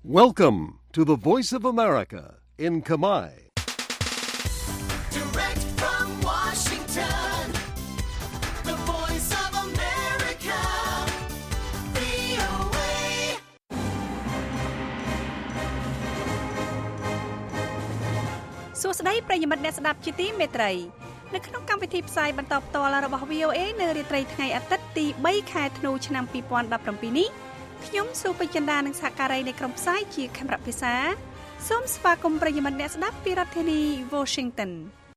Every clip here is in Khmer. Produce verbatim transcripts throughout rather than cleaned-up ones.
Welcome to the Voice of America in Khmer. Direct from Washington, the Voice of America, វី អូ เอសួស្តីប្រិយមិត្តអ្នកស្ដាប់ជាទីមេត្រីនៅក្នុងកម្មវិធីផ្សាយបន្តផ្ទាល់របស់ វី អូ เอ នៅរាត្រីថ្ងៃអាទិត្យទី3ខែធ្នូឆ្នាំពីរពាន់ដប់ប្រាំពីរនេះខ្ញុំសុពេជ្ជដានិងសហការីនៃក្រុមផ្សាយជាខេមរៈភាសាសូមស្វាគមន៍ប្រិយមិត្តអ្នកស្ដាប់ពីរដ្ឋធានី Washington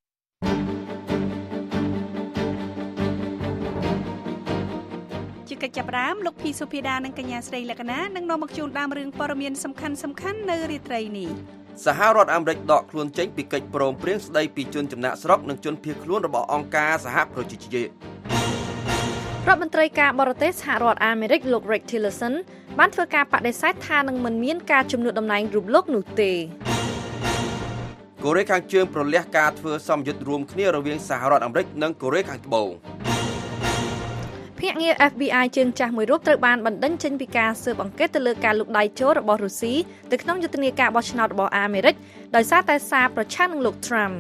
ជាកិច្ចចាប់ផ្ដើមលោកភីសុភាដានិងកញ្ញាស្រីលក្ខណានឹងនាំមកជូនដើមរឿងព័ត៌មានសំខាន់សំខាន់នៅរាត្រីនេះសហរដ្ឋអាមេរិកដកខ្លួនចេញពីកិច្ចព្រមព្រៀងស្តីពីជនចំណាក់ស្រុកនិងជនភៀសខ្លួនរបស់អង្គការសហប្រជាជាតិរដ្ឋមន្ត្រីការបរទេសសហរដ្ឋអាមេរិកលោក Rex Tillerson បានធ្វើការបដិសេធថានឹងមិនមានការជំនួសតំណែងរូបលោកនោះទេកូរ៉េខាងជើងប្រលះការធ្វើសម្ពយុទ្ធរួមគ្នារវាងសហរដ្ឋអាមេរិកនិងកូរ៉េខាងត្បូងភ្នាក់ងារ F B I ជើងចាស់មួយរូបត្រូវបានបណ្តេញចេញពីការស៊ើបអង្កេតទៅលើការលុកដៃចូលរបស់រុស្ស៊ីទៅក្នុងយុទ្ធនាការបោះឆ្នោតរបស់អាមេរិកដោយសារតែសារប្រឆាំងនឹងលោក Trump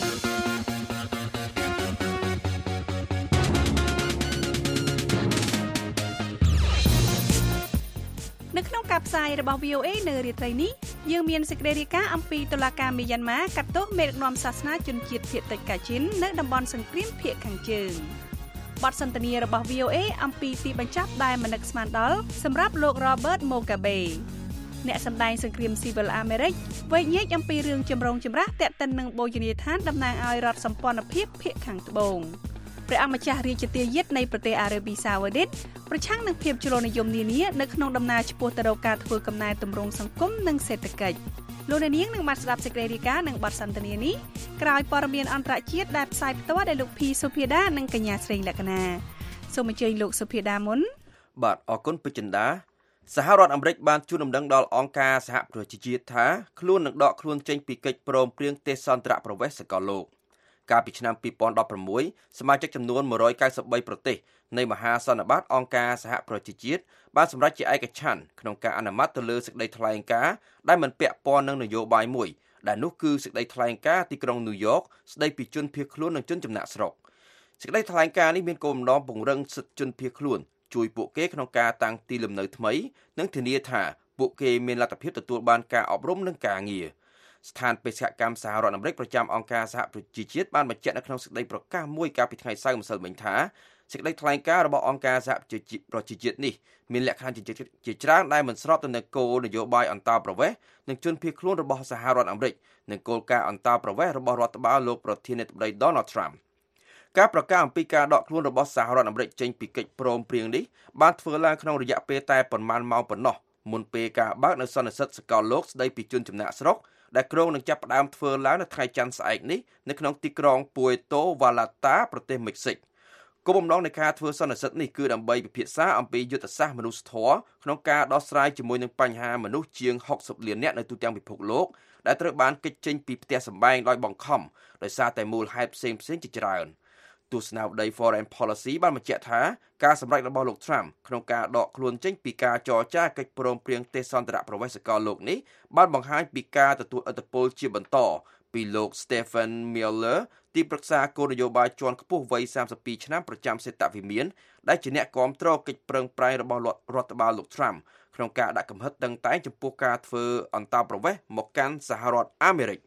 នៅក្នុងការផ្សាយរបស់ វី អូ เอ នៅរាត្រីនេះយើងមានសេចក្តីរាយការណ៍អំពីតុលាការមីយ៉ាន់ម៉ាកាត់ទោសមេដឹកនាំសាសនាជនជាតិភាគតិចកាជីននៅតំបន់សង្គ្រាមភាគខាងជើងបទសន្ទនារបស់ វី អូ เอ អំពីទីបញ្ចប់ដែលមិននឹកស្មានដល់សម្រាប់លោក Robert Mugabe អ្នកសម្ដែងសង្គ្រាមស៊ីវិលអាមេរិកវែកញែកអំពីរឿងចម្រូងចម្រាសទាក់ទិននឹងបូជនីយដ្ឋានតំណាងឲ្យរដ្ឋសម្ព័ន្ធភាពភាគខាងត្បូងព្រះអង្គម្ចាស់រាជទាយាទនៃប្រទេសអារ៉េប៊ីសាអូឌីតប្រឆាំងនឹងភាពជ្រុលនិយមនានានៅក្នុងដំណើរឆ្ពោះទៅរកការធ្វើកំណែទម្រង់សង្គមនិងសេដ្ឋកិច្ចលោកអ្នកនាងនឹងបានស្ដាប់សេចក្តីរាយការណ៍និងបទសន្ទនានេះក្រោយព័ត៌មានអន្តរជាតិដែលផ្សាយផ្ទាល់ដោយលោកភីសុភាដានិងកញ្ញាស្រីលក្ខណាសូមអញ្ជើញលោកសុភាដាមុនបាទអរគុណពេជ្ជចិន្តាសហរដ្ឋអាមេរិកបានជូនដំណឹងដល់អង្គការសហប្រជាជាតិថាខ្លួននឹងដកខ្លួនចេញពីកិច្ចព្រមព្រៀងទេសន្តរប្រវេសន៍សកលលោកកាលពីឆ្នាំពីរពាន់ដប់ប្រាំមួយសមាជិកចំនួនមួយរយកៅសិបបីប្រទេសនៃមហាសន្និបាតអង្គការសហប្រជាជាតិបានសម្រេចជាឯកច្ឆន្ទក្នុងការអនុម័តទៅលើសេចក្តីថ្លែងការណ៍ដែលមិនពាក់ព័ន្ធនឹងនយោបាយមួយដែលនោះគឺសេចក្តីថ្លែងការណ៍ទីក្រុងញូវយ៉កស្តីពីជនភៀសខ្លួននិងជនចំណាក់ស្រុកសេចក្តីថ្លែងការណ៍នេះមានគោលបំណងពង្រឹងសិទ្ធិជនភៀសខ្លួនជួយពួកគេក្នុងការតាំងទីលំនៅថ្មីនិងធានាថាពួកគេមានលទ្ធភាពទទួលបានការអប់រំនិងការងារស្ថានបេសកកម្មសហរដ្ឋអាមេរិកប្រចាំអង្គការសហប្រជាជាតិបានបញ្ជាក់នៅក្នុងសេចក្តីប្រកាសមួយកាលពីថ្ងៃសៅរ៍ម្សិលមិញថាសេចក្តីថ្លែងការណ៍របស់អង្គការសហប្រជាជាតិនេះមានលក្ខខណ្ឌជាច្រើនដែលមិនស្របទៅនឹងគោលនយោបាយអន្តោប្រវេសន៍និងជនភៀសខ្លួនរបស់សហរដ្ឋអាមេរិកនិងគោលការណ៍អន្តោប្រវេសន៍របស់រដ្ឋបាលលោកប្រធានាធិបតី Donald Trump ការប្រកាសអំពីការដកខ្លួនរបស់សហរដ្ឋអាមេរិកចេញពីកិច្ចព្រមព្រៀងនេះបានធ្វើឡើងក្នុងរយៈពេលតែប៉ុន្មានម៉ោងប៉ុណ្ណោះមុនពេលការបើកនៅសន្និសីទសកលលោកស្តីពីជនចំណាក់ស្រុកដែលក្រុងនឹងចាប់ផ្ដើមធ្វើឡើងនៅថ្ងៃច័ន្ទស្អែកនេះនៅក្នុងទីក្រុង Puerto Vallarta ប្រទេសមិចស៊ិកគោលបំណងនៃការធ្វើសន្និសីទនេះគឺដើម្បីពិភាក្សាអំពីយុទ្ធសាស្ត្រមនុស្សធម៌ក្នុងការដោះស្រាយជាមួយនឹងបញ្ហាមនុស្សជាងហុកសិបលាននាក់នៅទូទាំងពិភពលោកដែលត្រូវបានគេចចេញពីផ្ទះសម្បែងដោយបង្ខំដោយសារតែមូលហេតុផ្សេងៗជាច្រើនទស្សនាវដ្តី Foreign Policy បានបញ្ជាក់ថាការសម្រេចរបស់លោក Trump ក្នុងការដកខ្លួនចេញពីការចរចាកិច្ចព្រមព្រៀងទេសន្តរប្រវេសន៍សកលលោកនេះបានបង្ហាញពីការទទួលឥទ្ធិពលជាបន្តពីលោក Stephen Miller ទីប្រឹក្សាគោលនយោបាយជាន់ខ្ពស់វ័យសាមសិបពីរឆ្នាំប្រចាំសេតវិមានដែលជាអ្នកគាំទ្រកិច្ចប្រឹងប្រែងរបស់រដ្ឋបាលលោក Trump ក្នុងការដាក់កំហិតតឹងតែងចំពោះការធ្វើអន្តោប្រវេសន៍មកកាន់សហរដ្ឋអាមេរិក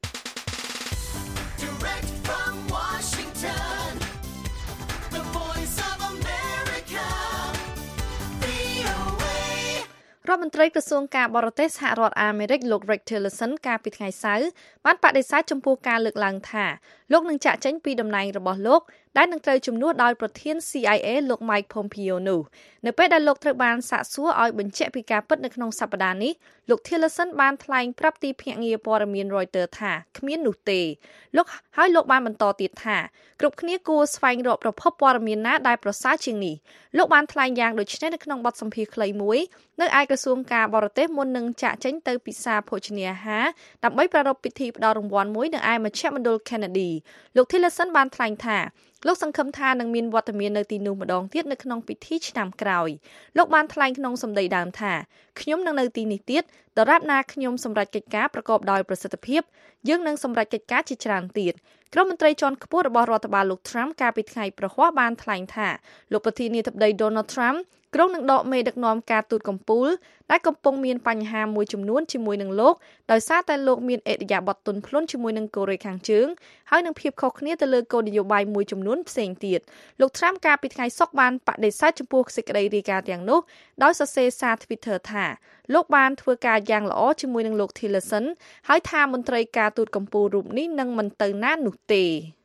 រដ្ឋមន្ត្រីក្រសួងការបរទេសសហរដ្ឋអាមេរិកលោក Rex Tillerson កាលពីថ្ងៃសៅរ៍បានបដិសេធចំពោះការលើកឡើងថាលោកនឹងចាក់ចេញពីតំណែងរបស់លោកដែលនឹងត្រូវជំនួសដោយប្រធាន C I A លោក Mike Pompeo នោះនៅពេលដែលលោកត្រូវបានសាកសួរឲ្យបញ្ជាក់ពីការពិតនៅក្នុងសប្តាហ៍នេះលោក Tillerson បានថ្លែងប្រាប់ទីភ្នាក់ងារព័ត៌មាន Reuters ថាគ្មាននោះទេលោកហើយលោកបានបន្តទៀតថាគ្រប់គ្នាគួរស្វែងរកប្រភពព័ត៌មានណាដែលប្រសើរជាងនេះលោកបានថ្លែងយ៉ាងដូចនេះនៅក្នុងបទសម្ភាសន៍ខ្លីមួយនៅឯក្រសួងការបរទេសមុននឹងចាក់ចេញទៅពិសាភោជនាហារដើម្បីប្រារព្ធពិធីផ្ដល់រង្វាន់មួយនៅឯមជ្ឈមណ្ឌល Kennedy លោក Tillerson បានថ្លែងថាលោកសង្ឃឹមថានឹងមានវត្តមាននៅទីនោះម្ដងទៀតនៅក្នុងពិធីឆ្នាំក្រោយលោកបានថ្លែងក្នុងសម្ដីដើមថាខ្ញុំនឹងនៅទីនេះទៀតដរាបណាខ្ញុំសម្រេចកិច្ចការប្រកបដោយប្រសិទ្ធភាពយើងនឹងសម្រេចកិច្ចការជាច្រើនទៀតក្រុមមន្ត្រីជាន់ខ្ពស់របស់រដ្ឋបាលលោក Trump កាលពីថ្ងៃប្រហ័សបានថ្លែងថាលោកប្រធានាធិបតី Donald Trump ក្រុងនឹងដកមេដឹកនាំការទូតកំពូលដែលកំពុងមានបញ្ហាមួយចំនួនជាមួយនឹងលោកដោយសារតែលោកមានអេរយាប័តទន់ភ្លន់ជាមួយនឹងកូរ៉េខាងជើងហើយនឹងភាពខុសគ្នាទៅលើគោលនយោបាយមួយចំនួនផ្សេងទៀតលោក Trump កាលពីថ្ងៃសុក្របានបដិសេធចំពោះសេចក្តីរាយការណ៍ទាំងនោះដោយសរសេរសារ Twitter ថាលោកបានធ្វើការយ៉ាងល្អជាមួយនឹងលោក Tillerson ហើយថាមន្ត្រីការទូតកំពូលរូបនេះនឹងមិនទៅណានោះទេ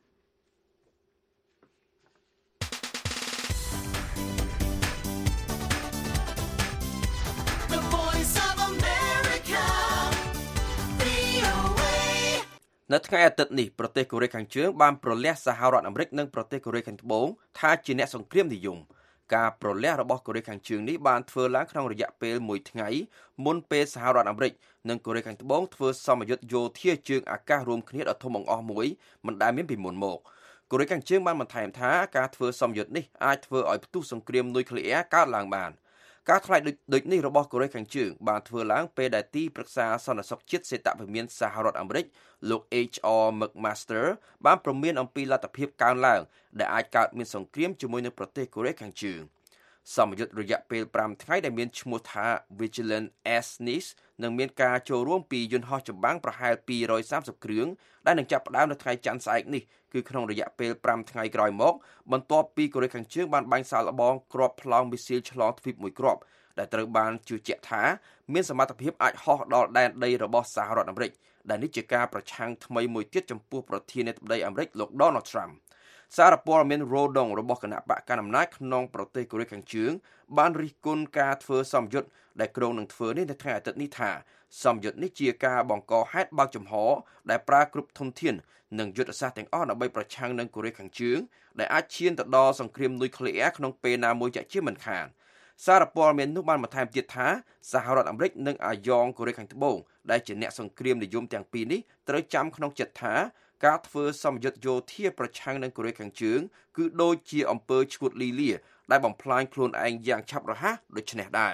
នៅថ្ងៃអាទិត្យនេះប្រទេសកូរ៉េខាងជើងបានប្រលះសហរដ្ឋអាមេរិកនិងប្រទេសកូរ៉េខាងត្បូងថាជាអ្នកសង្គ្រាមនិយមការប្រលះរបស់កូរ៉េខាងជើងនេះបានធ្វើឡើងក្នុងរយៈពេលមួយថ្ងៃមុនពេលសហរដ្ឋអាមេរិកនិងកូរ៉េខាងត្បូងធ្វើសម្ពយុទ្ធយោធាជើងអាកាសរួមគ្នាដ៏ធំបង្អស់មួយមិនដែលមានពីមុនមកកូរ៉េខាងជើងបានបន្ថែមថាការធ្វើសម្ពយុទ្ធនេះអាចធ្វើឲ្យផ្ទុះសង្គ្រាមនុយក្លេអ៊ែរកើតឡើងបានការថ្លែងដូចនេះរបស់កូរ៉េខាងជើងបានធ្វើឡើងពេលដែលទីប្រឹក្សាសន្តិសុខជាតិសេតវិមានសហរដ្ឋអាមេរិកលោក H R McMaster បានព្រមានអំពីលទ្ធភាពកើនឡើងដែលអាចកើតមានសង្គ្រាមជាមួយនឹងប្រទេសកូរ៉េខាងជើងសម្ពយុទ្ធរយៈពេលប្រាំថ្ងៃដែលមានឈ្មោះថា Vigilant Aegis នឹងមានការចូលរួមពីយន្តហោះចម្បាំងប្រហែលពីររយសាមសិបគ្រឿងដែលនឹងចាប់ផ្ដើមនៅថ្ងៃច័ន្ទស្អែកនេះគឺក្នុងរយៈពេលប្រាំថ្ងៃក្រោយមកបន្ទាប់ពីកូរ៉េខាងជើងបានបាញ់សាកល្បងគ្រាប់ប្លង់មីស៊ីលឆ្លងទ្វីបមួយគ្រាប់ដែលត្រូវបានជឿជាក់ថាមានសមត្ថភាពអាចហោះដល់ដែនដីរបស់សហរដ្ឋអាមេរិកដែលនេះជាការប្រឆាំងថ្មីមួយទៀតចំពោះប្រធានាធិបតីអាមេរិកលោក Donald Trump សារព័ត៌មាន Rodong របស់គណៈបកកណ្ដាលអំណាចក្នុងប្រទេសកូរ៉េខាងជើងបានរិះគន់ការធ្វើសម្ពយុទ្ធដែលក្រុងនឹងធ្វើនេះនៅថ្ងៃអាទិត្យនេះថាសម្ពយុទ្ធនេះជាការបង្កហេតុបើកចំហដែលប្រើគ្រប់ធនធាននិងយុទ្ធសាស្ត្រទាំងអស់ដើម្បីប្រឆាំងនឹងកូរ៉េខាងជើងដែលអាចឈានទៅដល់សង្គ្រាមនុយក្លេអ៊ែរក្នុងពេលណាមួយជាជាមិនខានសារព័ត៌មាននោះបានបន្ថែមទៀតថាសហរដ្ឋអាមេរិកនិងអាយ៉ងកូរ៉េខាងត្បូងដែលជាអ្នកសង្គ្រាមនិយមទាំងពីរនេះត្រូវចាំក្នុងចិត្តថាការធ្វើសម្ពយុទ្ធយោធាប្រឆាំងនឹងកូរ៉េខាងជើងគឺដូចជាអំពើឈួតលីលាដែលបំផ្លាញខ្លួនឯងយ៉ាងឆាប់រហ័សដូចនេះដែរ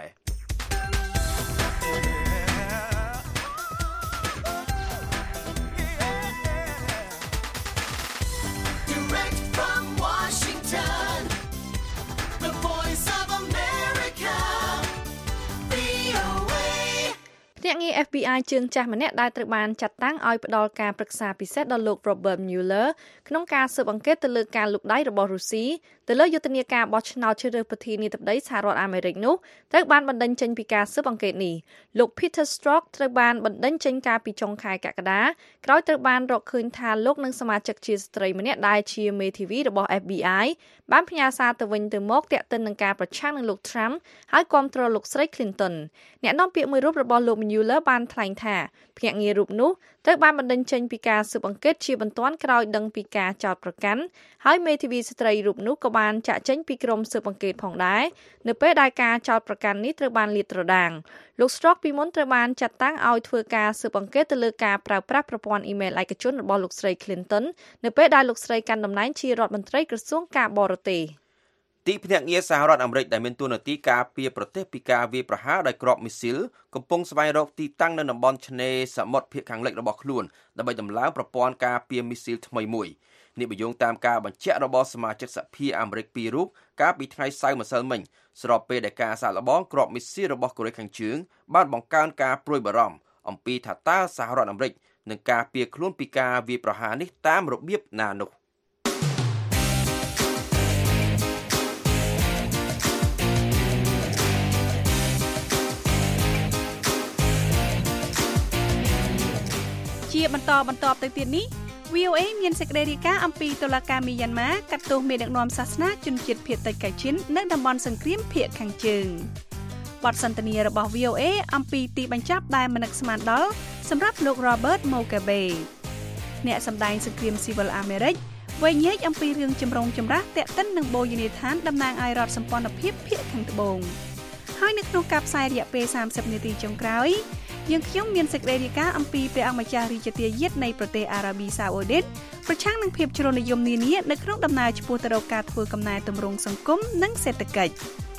អ្នកងារ F B I ជើងចាស់ម្នាក់ដែលត្រូវបានចាត់តាំងឲ្យផ្ដល់ការប្រឹក្សាពិសេសដល់លោក Robert Mueller ក្នុងការស៊ើបអង្កេតទៅលើការលូកដៃរបស់រុស្ស៊ីទៅលើយុទ្ធនាការបោះឆ្នោតជ្រើសរើសប្រធានាធិបតីសហរដ្ឋអាមេរិកនោះត្រូវបានបណ្តេញចេញពីការស៊ើបអង្កេតនេះលោក Peter Strzok ត្រូវបានបណ្តេញចេញកាលពីចុងខែកក្កដាក្រោយត្រូវបានរកឃើញថាលោកនិងសមាជិកជាស្ត្រីម្នាក់ដែលជាមេធាវីរបស់ F B I បានផ្ញើសារទៅវិញទៅមកទាក់ទិននឹងការប្រឆាំងនឹងលោក Trump ហើយគាំទ្រលោកស្រី Clinton អ្នកនាំពាក្យមួយរូបរបស់លោក Mueller បានថ្លែងថាភ្នាក់ងាររូបនោះត្រូវបានបណ្តេញចេញពីការស៊ើបអង្កេតជាបន្ទាន់ក្រោយដឹងពីការចោទប្រកាន់ហើយមេធាវីស្ត្រីរូបនោះក៏បានចាក់ចេញពីក្រុមស៊ើបអង្កេតផងដែរនៅពេលដែលការចោទប្រកាន់នេះត្រូវបានលាតត្រដាងលោក Strzok ពីមុនត្រូវបានចាត់តាំងឲ្យធ្វើការស៊ើបអង្កេតទៅលើការប្រើប្រាស់ប្រព័ន្ធអ៊ីមែលឯកជនរបស់លោកស្រី Clinton នៅពេលដែលលោកស្រីកាន់តំណែងជារដ្ឋមន្ត្រីក្រសួងការបរទេសទីភ្នាក់ងារសហរដ្ឋអាមេរិកដែលមានតួនាទីការពារប្រទេសពីការវាយប្រហារដោយគ្រាប់មីស៊ីលកំពុងស្វែងរកទីតាំងនៅតំបន់ឆ្នេរសមុទ្រភាគខាងលិចរបស់ខ្លួនដើម្បីដំឡើងប្រព័ន្ធការពារមីស៊ីលថ្មីមួយនេះបញ្យងតាមការបញ្ជាក់របស់សមាជិកសភាអាមេរិកពីររូបកាលពីថ្ងៃសៅរ៍ម្សិលមិញស្របពេលដែលការសាកល្បងគ្រាប់មីស៊ីលរបស់កូរ៉េខាងជើងបានបង្កើនការព្រួយបារម្ភអំពីថាតើសហរដ្ឋអាមេរិកនឹងការពារខ្លួនពីការវាយប្រហារនេះតាមរបៀបណានោះជាបន្តបន្តទៅទៀតនេះ V O A មានសេចក្តីរាយការណ៍អំពីតុលាការមីយ៉ាន់ម៉ាកាត់ទោសមេដឹកនាំសាសនាជនជាតិភាគតិចកៅឈិននៅតំបន់សង្គ្រាមភាគខាងជើងបទសន្ទនារបស់ V O A អំពីទីបញ្ចប់ដែលមិននឹកស្មានដល់សម្រាប់លោក Robert Mugabe អ្នកសម្ដែងសង្គ្រាមស៊ីវិលអាមេរិកវែងញែកអំពីរឿងចម្រូងចម្រាសទាក់ទិននឹងបូជនីយដ្ឋានតំណាងឲ្យរដ្ឋសម្ព័ន្ធភាពភាគខាងត្បូងហើយនៅក្នុងការផ្សាយរយៈពេលសាមសិបនាទីចុងក្រោយយើងខ្ញុំមានសេចក្តីរាយការណ៍អំពីព្រះអង្គម្ចាស់រាជទាយាទនៃប្រទេសអារ៉ាប៊ីសាអូឌីតប្រឆាំងនឹងភាពជ្រុលនិយមនានានៅក្នុងដំណើរឆ្ពោះទៅរកការធ្វើកំណែទម្រង់សង្គមនិងសេដ្ឋកិច្ច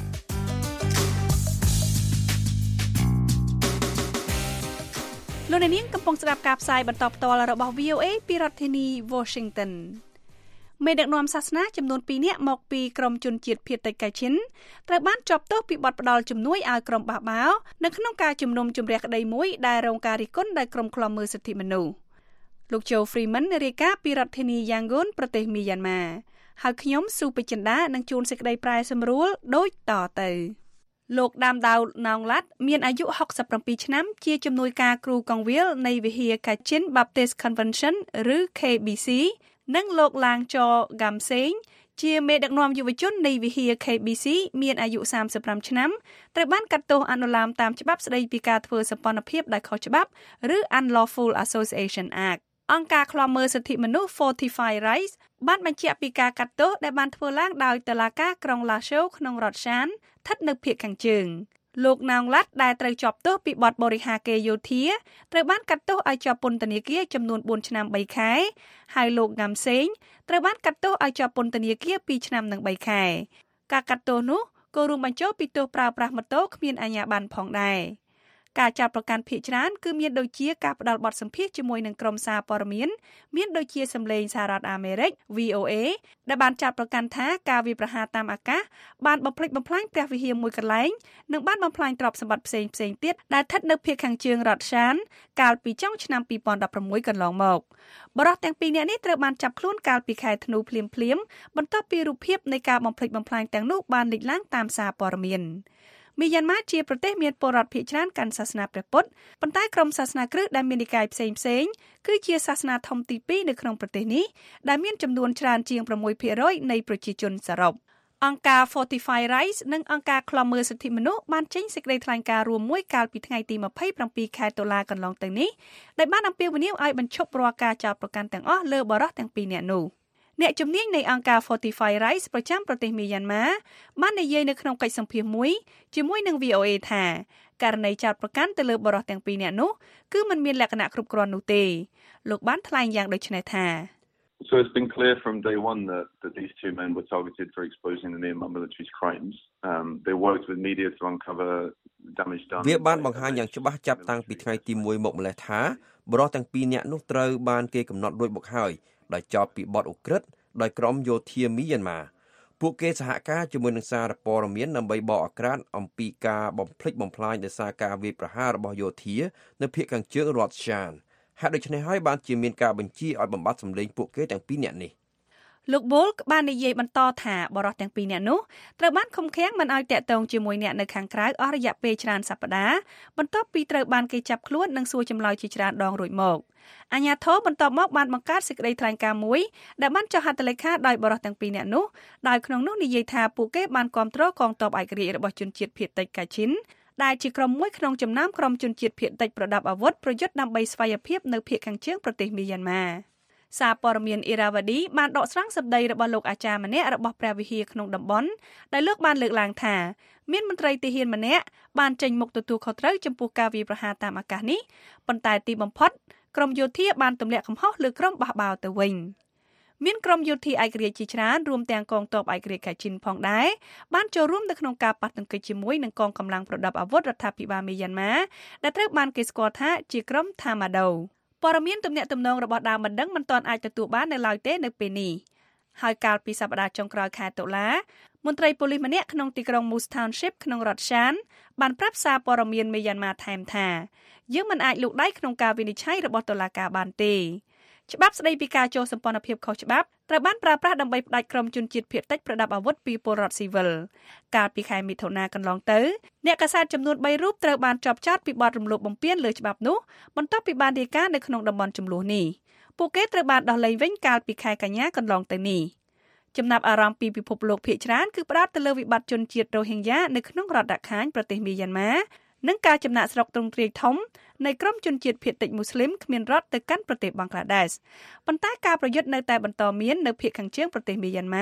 លោកអ្នកនាងកំពុងស្ដាប់ការផ្សាយបន្តផ្ទាល់របស់ វី អូ អេ ពីរដ្ឋធានី Washington មេដឹកនាំសាសនាចំនួនពីរនាក់មកពីក្រុមជនជាតិភាគតិចកែឈិនត្រូវបានជាប់ទោសពីបទផ្ដាល់ជំនួយឲ្យក្រុមបះបោរនៅក្នុងការជំនុំជម្រះក្តីមួយដែលរងការរិះគន់ដោយក្រុមឃ្លាំមើលសិទ្ធិមនុស្សលោក Joe Freeman រាយការណ៍ពីរដ្ឋធានី Yangon ប្រទេសមីយ៉ាន់ម៉ាហើយខ្ញុំស៊ូពេជ្រចិន្តានឹងជួនសេចក្តីប្រែសម្រួលដូចតទៅលោកដាមដាវណោងឡាត់មានអាយុហុកសិបប្រាំពីរឆ្នាំជាជំនួយការគ្រូកងវិលនៃវិហារ Kachin Baptist Convention ឬ K B C និងលោកឡាងចហ្គាំសេងជាមេដឹកនាំយុវជននៃវិហារ K B C មានអាយុសាមសិបប្រាំឆ្នាំត្រូវបានកាត់ទោសអនុលោមតាមច្បាប់ស្តីពីការធ្វើសម្ព័ន្ធភាពដោយខុសច្បាប់ឬ Unlawful Association Act អង្គការឃ្លាំមើលសិទ្ធិមនុស្ស Fortify Rights បានបញ្ជាក់ពីការកាត់ទោសដែលបានធ្វើឡើងដោយតុលាការក្រុង Lasho ក្នុងរដ្ឋ Shan ស្ថិតនៅភាគខាងជើងលោកណាងឡាត់ដែលត្រូវជាប់ទោសពីបទបរិហាកេរយោធាត្រូវបានកាត់ទោសឲ្យជាប់ពន្ធនាគារចំនួនបួនឆ្នាំបីខែហើយលោកងាំសេងត្រូវបានកាត់ទោសឲ្យជាប់ពន្ធនាគារពីរឆ្នាំនិងបីខែការកាត់ទោសនោះក៏រួមបញ្ចូលពីទោសប្រើប្រាស់ម៉ូតូគ្មានអាជ្ញាប័ណ្ណផងដែរការចាប់ប្រកាន់ភាគច្រើនគឺមានដូចជាការផ្ដាល់បទសម្ភាសន៍ជាមួយនឹងក្រុមសារព័ត៌មានមានដូចជាសម្លេងសហរដ្ឋអាមេរិក V O A ដែលបានចាប់ប្រកាន់ថាការវាយប្រហារតាមអាកាសបានបំផ្លិចបំផ្លាញព្រះវិហារមួយកន្លែងនិងបានបំផ្លាញទ្រព្យសម្បត្តិផ្សេងផ្សេងទៀតដែលស្ថិតនៅភាគខាងជើងរដ្ឋ Shan កាលពីចុងឆ្នាំពីរពាន់ដប់ប្រាំមួយកន្លងមកបរិសុទ្ធទាំងពីរនាក់នេះត្រូវបានចាប់ខ្លួនកាលពីខែធ្នូភ្លាមៗបន្ទាប់ពីរូបភាពនៃការបំផ្លិចបំផ្លាញទាំងនោះបានលេចឡើងតាមសារព័ត៌មានមីយ៉ាន់ម៉ាជាប្រទេសមានពលរដ្ឋភាគច្រើនកាន់សាសនាព្រះពុទ្ធប៉ុន្តែក្រុមសាសនាគ្រិស្តដែលមាននិកាយផ្សេងផ្សេងគឺជាសាសនាធំទីពីរនៅក្នុងប្រទេសនេះដែលមានចំនួនច្រើនជាងប្រាំមួយភាគរយនៃប្រជាជនសរុបអង្គការ Fortify Rights និងអង្គការឃ្លាំមើលសិទ្ធិមនុស្សបានចេញសេចក្តីថ្លែងការណ៍រួមមួយកាលពីថ្ងៃទីម្ភៃប្រាំពីរខែតុលាកន្លងទៅនេះដែលបានអំពាវនាវឲ្យបញ្ឈប់រាល់ការចោទប្រកាន់ទាំងអស់លើបរិសុទ្ធទាំងពីរនាក់នោះអ្នកជំនាញនៃអង្គការ Fortify Rights ប្រចាំប្រទេសមីយ៉ាន់ម៉ាបាននិយាយនៅក្នុងកិច្ចសម្ភាសន៍មួយជាមួយនឹង V O A ថាករណីចោទប្រកាន់ទៅលើបរិសុទ្ធទាំងពីរនាក់នោះគឺมันមានលក្ខណៈគ្រប់គ្រាន់នោះទេលោកបានថ្លែងយ៉ាងដូចនេះថា So it's been clear from day one that, that these two men were targeted for exposing the Myanmar military's crimes. Um, they worked with media to uncover damage done. វាបានបង្ហាញយ៉ាងច្បាស់ចាប់តាំងពីថ្ងៃទីមួយមកម្លេះថាបរិសុទ្ធទាំងពីរនាក់នោះត្រូវបានគេកំណត់រួចមកហើយដោយចោទពីបទឧក្រិដ្ឋដោយក្រុមយោធាមីយ៉ាន់ម៉ាពួកគេសហការជាមួយនឹងសារព័ត៌មានដើម្បីបកអាក្រាតអំពីការបំផ្លិចបំផ្លាញដោយសារការវាយប្រហាររបស់យោធានៅភាគខាងជើងរដ្ឋ Shan ហើយដូច្នេះហើយបានជាមានការបញ្ជាឲ្យបំបត្តិសម្លេងពួកគេទាំងពីរនាក់នេះលោកបូលបាននិយាយបន្តថាបរិសុទ្ធទាំងពីរនាក់នោះត្រូវបានឃុំឃាំងមិនឲ្យតាក់ទងជាមួយអ្នកនៅខាងក្រៅអស់រយៈពេលច្រើនសប្តាហ៍បន្ទាប់ពីត្រូវបានគេចាប់ខ្លួននិងសួរចម្លើយជាច្រើនដងរួចមកអាជ្ញាធរបន្ទាប់មកបានបង្កើតសេចក្តីថ្លែងការណ៍មួយដែលបានចុះហត្ថលេខាដោយបរិសុទ្ធទាំងពីរនាក់នោះដោយក្នុងនោះនិយាយថាពួកគេបានគាំទ្រកងទ័ពឯករាជ្យរបស់ជនជាតិភាគតិចកាឈិនដែលជាក្រុមមួយក្នុងចំណោមក្រុមជនជាតិភាគតិចប្រដាប់អាវុធប្រយុទ្ធដើម្បីស្វ័យភាពនៅភាគខាងជើងប្រទេសមីយ៉ាន់ម៉ាសារព័ត៌មាន Irrawaddy បានដកស្រង់សម្ដីរបស់លោកអាចារ្យម្នាក់របស់ព្រះវិហារក្នុងតំបន់ដែលលោកបានលើកឡើងថាមានមន្ត្រីទាហានម្នាក់បានចេញមុខទទួលខុសត្រូវចំពោះការវាយប្រហារតាមអាកាសនេះប៉ុន្តែទីបំផុតក្រុមយោធាបានទម្លាក់កំហុសលើក្រុមបះបោរទៅវិញមានក្រុមយោធាឯករាជ្យជាច្រើនរួមទាំងកងទ័ពឯករាជ្យកាឈិនផងដែរបានចូលរួមនៅក្នុងការប៉ះទង្គិចជាមួយនឹងកងកម្លាំងប្រដាប់អាវុធរដ្ឋាភិបាលមីយ៉ាន់ម៉ាដែលត្រូវបានគេស្គាល់ថាជាក្រុមថាម៉ាដូព័ត៌មានទំនាក់ទំនងរបស់ដើមបណ្ដឹងមិនទាន់អាចទទួលបាននៅឡើយទេនៅពេលនេះហើយកាលពីសប្តាហ៍ចុងក្រោយខែតុលាមន្ត្រីប៉ូលីសម្នាក់ក្នុងទីក្រុង Moose Township ក្នុងរដ្ឋ Shan បានប្រាប់សារព័ត៌មានមីយ៉ាន់ម៉ាថែមថាយើងមិនអាចលូកដៃក្នុងការវិនិច្ឆ័យរបស់តុលាការបានទេច្បាប់ស្តីពីការចូលសម្ព័ន្ធភាពខុសច្បាប់ត្រូវបានប្រើប្រាស់ដើម្បីផ្តាច់ក្រុមជនជាតិភាគតិចប្រដាប់អាវុធពីពលរដ្ឋស៊ីវិលកាលពីខែមិថុនាកន្លងទៅអ្នកកាសែតចំនួនបីរូបត្រូវបានជាប់ចោទពីបទរំលោភបំពានលើច្បាប់នោះបន្ទាប់ពីបានរាយការណ៍នៅក្នុងតំបន់ជម្លោះនេះពួកគេត្រូវបានដោះលែងវិញកាលពីខែកញ្ញាកន្លងទៅនេះចំណាប់អារម្មណ៍ពីពិភពលោកភាគច្រើនគឺផ្ដោតទៅលើវិបត្តិជនជាតិរ៉ូហិញ៉ានៅក្នុងរដ្ឋដាខាញប្រទេសមីយ៉ាន់ម៉ានិងការចំណាក់ស្រុកទ្រង់ទ្រាយធំនៃក្រុមជនជាតិភាគតិចមូស្លីមគ្មានរដ្ឋទៅកាន់ប្រទេសបង់ក្លាដេសប៉ុន្តែការប្រយុទ្ធនៅតែបន្តមាននៅភាគខាងជើងប្រទេសមីយ៉ាន់ម៉ា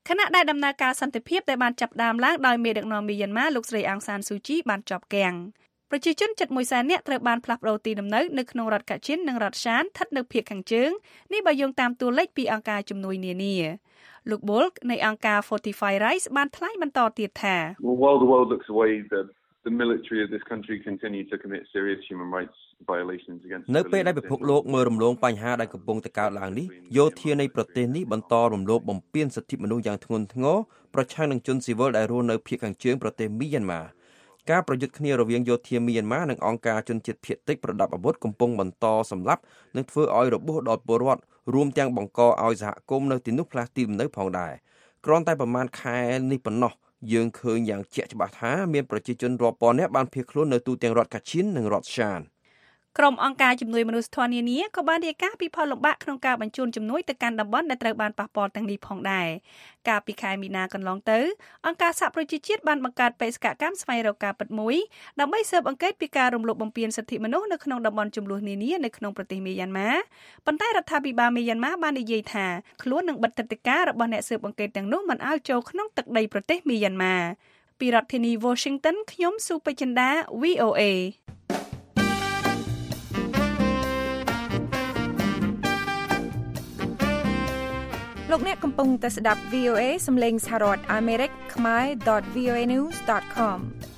ខណៈដែលដំណើរការសន្តិភាពដែលបានចាប់ផ្ដើមឡើងដោយមេដឹកនាំមីយ៉ាន់ម៉ាលោកស្រីអង់សានស៊ូជីបានចប់គាំងប្រជាជនជិតមួយសែននាក់ត្រូវបានផ្លាស់ប្តូរទីលំនៅនៅក្នុងរដ្ឋកាឈិននិងរដ្ឋសានស្ថិតនៅភាគខាងជើងនេះបើយោងតាមតួលេខពីអង្គការជំនួយនានាលោកបុលនៃអង្គការ Fortify Rights បានថ្លែងបន្តទៀតថា While the world looks away the the military of this country continue to commit serious human rights violations against នៅពេលដែលពិភពលោកមើលរំលងបញ្ហាដែលកំពុងតែកើតឡើងនេះយោធានៃប្រទេសនេះបន្តរំលោភបំពានសិទ្ធិមនុស្សយ៉ាងធ្ងន់ធ្ងរប្រឆាំងនឹងជនស៊ីវិលដែលរស់នៅភាគខាងជើងប្រទេសមីយ៉ាន់ម៉ាការប្រយុទ្ធគ្នារវាងយោធាមីយ៉ាន់ម៉ានិងអង្គការជនជាតិភាគតិចប្រដាប់អាវុធកំពុងបន្តសម្លាប់និងធ្វើឲ្យរបួសដល់ពលរដ្ឋរួមទាំងបង្កឲ្យសហគមន៍នៅទីនោះផ្លាស់ទីលំនៅផងដែរគ្រាន់តែប្រមាណខែនេះប៉ុណ្ណោះយើងឃើញយ៉ាងជាក់ច្បាស់ថាមានប្រជាជនរាប់ពាន់នាក់បានភៀសខ្លួននៅទូទាំងរដ្ឋកាឈិននិងរដ្ឋសានក្រុមអង្គការជំនួយមនុស្សធម៌នានាក៏បានរាយការណ៍ពីផលលំបាកក្នុងការបញ្ជូនជំនួយទៅកាន់តំបន់ដែលត្រូវបានប៉ះពាល់ទាំងនេះផងដែរកាលពីខែមីនាកន្លងទៅអង្គការសហប្រជាជាតិបានបង្កើតបេសកកម្មស្វែងរកការពិតមួយដើម្បីស៊ើបអង្កេតពីការរំលោភបំពានសិទ្ធិមនុស្សនៅក្នុងតំបន់ជម្លោះនានានៅក្នុងប្រទេសមីយ៉ាន់ម៉ាប៉ុន្តែរដ្ឋាភិបាលមីយ៉ាន់ម៉ាបាននិយាយថាខ្លួននឹងបិទទឹកដីការរបស់អ្នកស៊ើបអង្កេតទាំងនោះមិនឲ្យចូលក្នុងទឹកដីប្រទេសមីយ៉ាន់ម៉ាពីរដ្ឋធានី Washington ខ្ញុំស៊ូពេជ្រចិន្តា វី អូ เอលោកអ្នកកំពុងតែស្ដាប់ វី អូ เอ សំឡេងសហរដ្ឋអាមេរិកខ្មែរ .វី អូ เอ news ដត com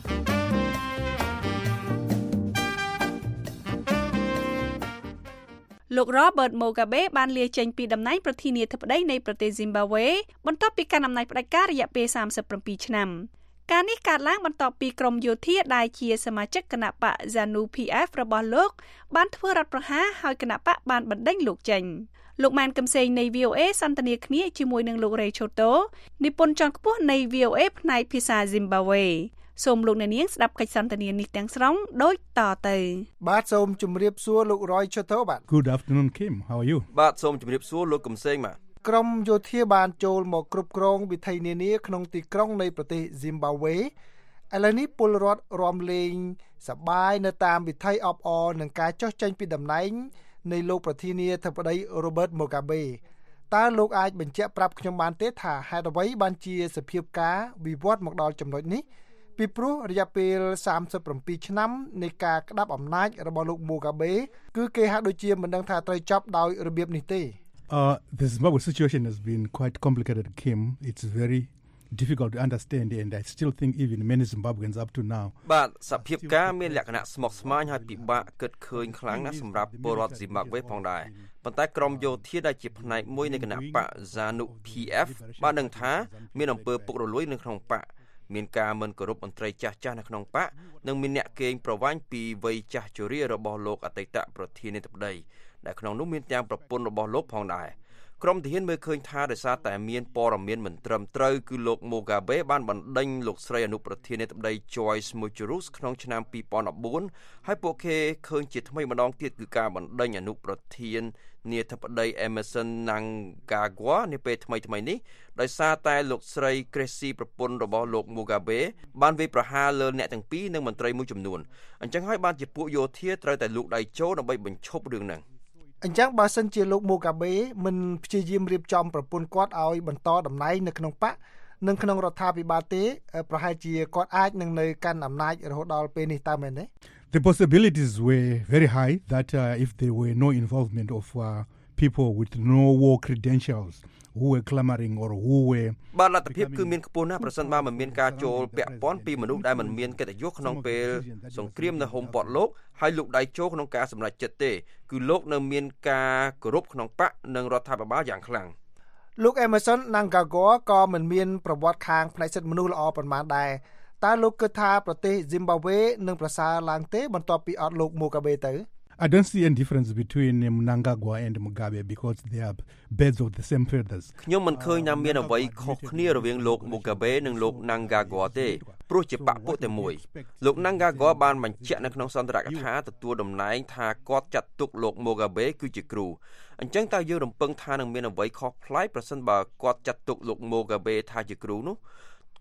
លោក Robert Mugabe បានលាចេញពីតំណែងប្រធានាធិបតីនៃប្រទេស Zimbabwe បន្ទាប់ពីកាន់អំណាចផ្ដាច់ការរយៈពេលសាមសិប៧ឆ្នាំការនេះកើតឡើងបន្ទាប់ពីក្រុមយោធាដែលជាសមាជិកគណបក ZANU พี เอฟ របស់លោកបានធ្វើរដ្ឋប្រហារហើយគណបកបានបណ្តេញលោកចេញលោកម៉ែនកឹមសេងនៃ វី អូ เอ សន្ទនាគ្នាជាមួយនឹងលោក Ray Choto និពន្ធជាន់ខ្ពស់នៃ វី អូ เอ ផ្នែកភាសា Zimbabwe សូមលោកអ្នកនាងស្ដាប់កិច្ចសន្ទនានេះទាំងស្រុងដូចតទៅបាទសូមជម្រាបសួរលោក Roy Choto បាទ Good afternoon Kim how are you បាទសូមជម្រាបសួរលោកកឹមសេងបាទក្រុមយោធាបានចូលមកគ្រប់គ្រងវិថីនានាក្នុងទីក្រុងនៃប្រទេស Zimbabwe ឥឡូវនេះពលរដ្ឋរំលែងសប្បាយនៅតាមវិថីអបអរនឹងការចុះចេញពីតំណែងនៃលោកប្រធានាធិបតី Robert Mugabe តើលោកអាចបញ្ជាក់ប្រាប់ខ្ញុំបានទេថាហេតុអ្វីបានជាសភាពការវិវត្តមកដល់ចំណុចនេះពីព្រោះរយៈពេលសាមសិប៧ឆ្នាំនៃការក្តាប់អំណាចរបស់លោក Mugabe គឺគេហាក់ដូចជាមិនដឹងថាត្រូវចប់ដោយរបៀបនេះទេ Uh, the Zimbabwe situation has been quite complicated, Kim. It's very difficult to understand and I still think even many Zimbabweans up to now បាទសភាពការមានលក្ខណៈស្មុគស្មាញហើយពិបាកគិតឃើញខ្លាំងណាស់សម្រាប់ពលរដ្ឋ Zimbabwe ផងដែរប៉ុន្តែក្រុមយោធាដែលជាផ្នែកមួយនៃគណបក ZANU พี เอฟ បានដឹងថាមានអំពើពុករលួយនៅក្នុងបកមានការមិនគោរពមន្ត្រីចាស់ចាស់នៅក្នុងបកនិងមានអ្នកកេងប្រវ័ញ្ចពីវ័យចាស់ជរារបស់លោកអតីតប្រធានាធិបតីដែលក្នុងនោះមានទាំងប្រពន្ធរបស់លោកផងដែរក្រុមទាហានមើលឃើញថាដោយសារតែមានព័ត៌មានមិនត្រឹមត្រូវគឺលោក Mugabe បានបណ្ដេញលោកស្រីអនុប្រធានាធិបតី Joyce Mucharus ក្នុងឆ្នាំពីរពាន់ដប់បួនហើយពួកគេឃើញជាថ្មីម្ដងទៀតគឺការបណ្ដេញអនុប្រធានាធិបតី Emmerson Mnangagwa នាពេលថ្មីថ្មីនេះដោយសារតែលោកស្រី Gracie ប្រពន្ធរបស់លោក Mugabe បានវាយប្រហារលើអ្នកទាំងពីរនិងមន្ត្រីមួយចំនួនអញ្ចឹងហើយបានជាពួកយោធាត្រូវតែលូកដៃចូលដើម្បីបញ្ឈប់រឿងហ្នឹងអញ្ចឹងបើសិនជាលោក Mugabe មិនព្យាយាមរៀបចំប្រពន្ធគាត់ឲ្យបន្តតំណែងនៅក្នុងបកនិងក្នុងរដ្ឋាភិបាលទេប្រហែលជាគាត់អាចនឹងនៅកាន់អំណាចរហូតដល់ពេលនេះតើមែនទេ The possibilities were very high that uh, if there were no involvement of uh, people with no war credentials who were clamoring or who were បាទលទ្ធភាពគឺមានខ្ពស់ណាស់ប្រសិនបើមិនមានការចូលពាក់ព័ន្ធពីមនុស្សដែលមិនមានកិត្តិយសក្នុងពេលសង្គ្រាមនៅហុំព័ទ្ធលោកហើយលោកដៃចូលក្នុងការសម្រេចចិត្តទេគឺលោកនៅមានការគោរពក្នុងបកនិងរដ្ឋាភិបាលយ៉ាងខ្លាំងលោក Emmerson Mnangagwa ក៏មិនមានប្រវត្តិខាងផ្នែកសិទ្ធិមនុស្សល្អប៉ុន្មានដែរតើលោកគិតថាប្រទេស Zimbabwe នឹងប្រសើរឡើងទេបន្ទាប់ពីអត់លោក Mugabe ទៅ I don't see any difference between Mnangagwa and Mugabe because they are birds of the same feathers ខ្ញុំមិនឃើញថាមានអ្វីខុសគ្នារវាងលោក Mugabe និងលោក Mnangagwa ទេព្រោះជាបកពួកតែមួយលោក Mnangagwa បានបញ្ជាក់នៅក្នុងសន្ទរកថាទទួលតំណែងថាគាត់ចាត់ទុកលោក Mugabe គឺជាគ្រូអញ្ចឹងតើយើងរំពឹងថានឹងមានអ្វីខុសប្លែកប្រសិនបើគាត់ចាត់ទុកលោក Mugabe ថាជាគ្រូនោះ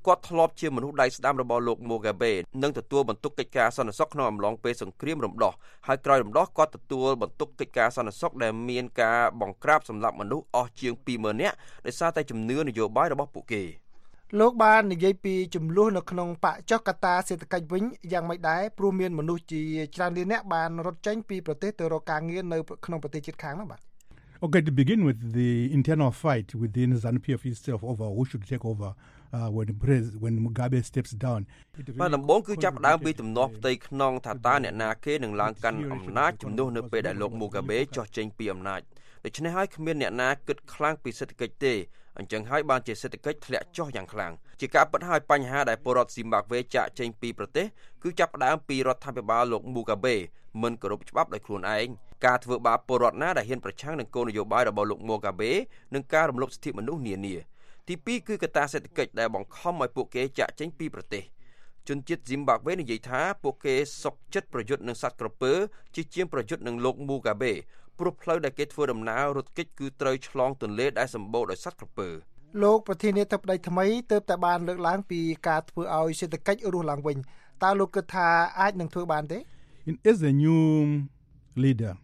គាត់ធ្លាប់ជាមនុស្សដៃស្ដាំរបស់លោក Mugabe និងទទួលបន្ទុកកិច្ចការសន្តិសុខក្នុងអំឡុងពេលសង្គ្រាមរំដោះហើយក្រោយរំដោះគាត់ទទួលបន្ទុកកិច្ចការសន្តិសុខដែលមានការបង្ក្រាបសម្លាប់មនុស្សអស់ជាងពីរម៉ឺននាក់ដោយសារតែជំនឿនយោបាយរបស់ពួកគេលោកបាននិយាយពីចំនួននៅក្នុងបកចុះកត្តាសេដ្ឋកិច្ចវិញយ៉ាងម៉េចដែរព្រោះមានមនុស្សជាច្រើនលាននាក់បានរត់ចេញពីប្រទេសទៅរកការងារនៅក្នុងប្រទេសជិតខាងនោះបាទ Okay, to begin with the internal fight within ZANU-P F itself over who should take over uh, when pres when Mugabe steps down. បាទដំបូងគឺចាប់ផ្ដើមពីទំនាស់ផ្ទៃក្នុងថាតើអ្នកណាគេនឹងឡើងកាន់អំណាចជំនួសនៅពេលដែលលោក Mugabe ចុះចេញពីអំណាចដូច្នេះហើយគ្មានអ្នកណាគិតខ្លាំងពីសេដ្ឋកិច្ចទេអញ្ចឹងហើយបានជាសេដ្ឋកិច្ចធ្លាក់ចុះយ៉ាងខ្លាំងជាការពិតហើយបញ្ហាដែលពលរដ្ឋស៊ីម៉ាក់វេចាក់ចេញពីប្រទេសគឺចាប់ផ្ដើមពីរដ្ឋាភិបាលលោក Mugabe មិនគោរពច្បាប់ដោយខ្លួនឯងការធ្វើបាបពលរដ្ឋណាដែលហ៊ានប្រឆាំងនឹងគោលនយោបាយរបស់លោក Mugabe និងការរំលោភសិទ្ធិមនុស្សនានាទីពីរគឺកត្តាសេដ្ឋកិច្ចដែលបង្ខំឲ្យពួកគេចាក់ចេញពីប្រទេសជនជាតិ Zimbabwe និយាយថាពួកគេសុខចិត្តប្រយុទ្ធនឹងសត្វក្រពើជាជាងប្រយុទ្ធនឹងលោក Mugabe ព្រោះផ្លូវដែលគេធ្វើដំណើររត់គេចគឺត្រូវឆ្លងទន្លេដែលសម្បូរដោយសត្វក្រពើលោកប្រធានាធិបតីថ្មីទើបតែបានលើកឡើងពីការធ្វើឲ្យសេដ្ឋកិច្ចរស់ឡើងវិញតើលោកគិតថាអាចនឹងធ្វើបានទេ As a new leader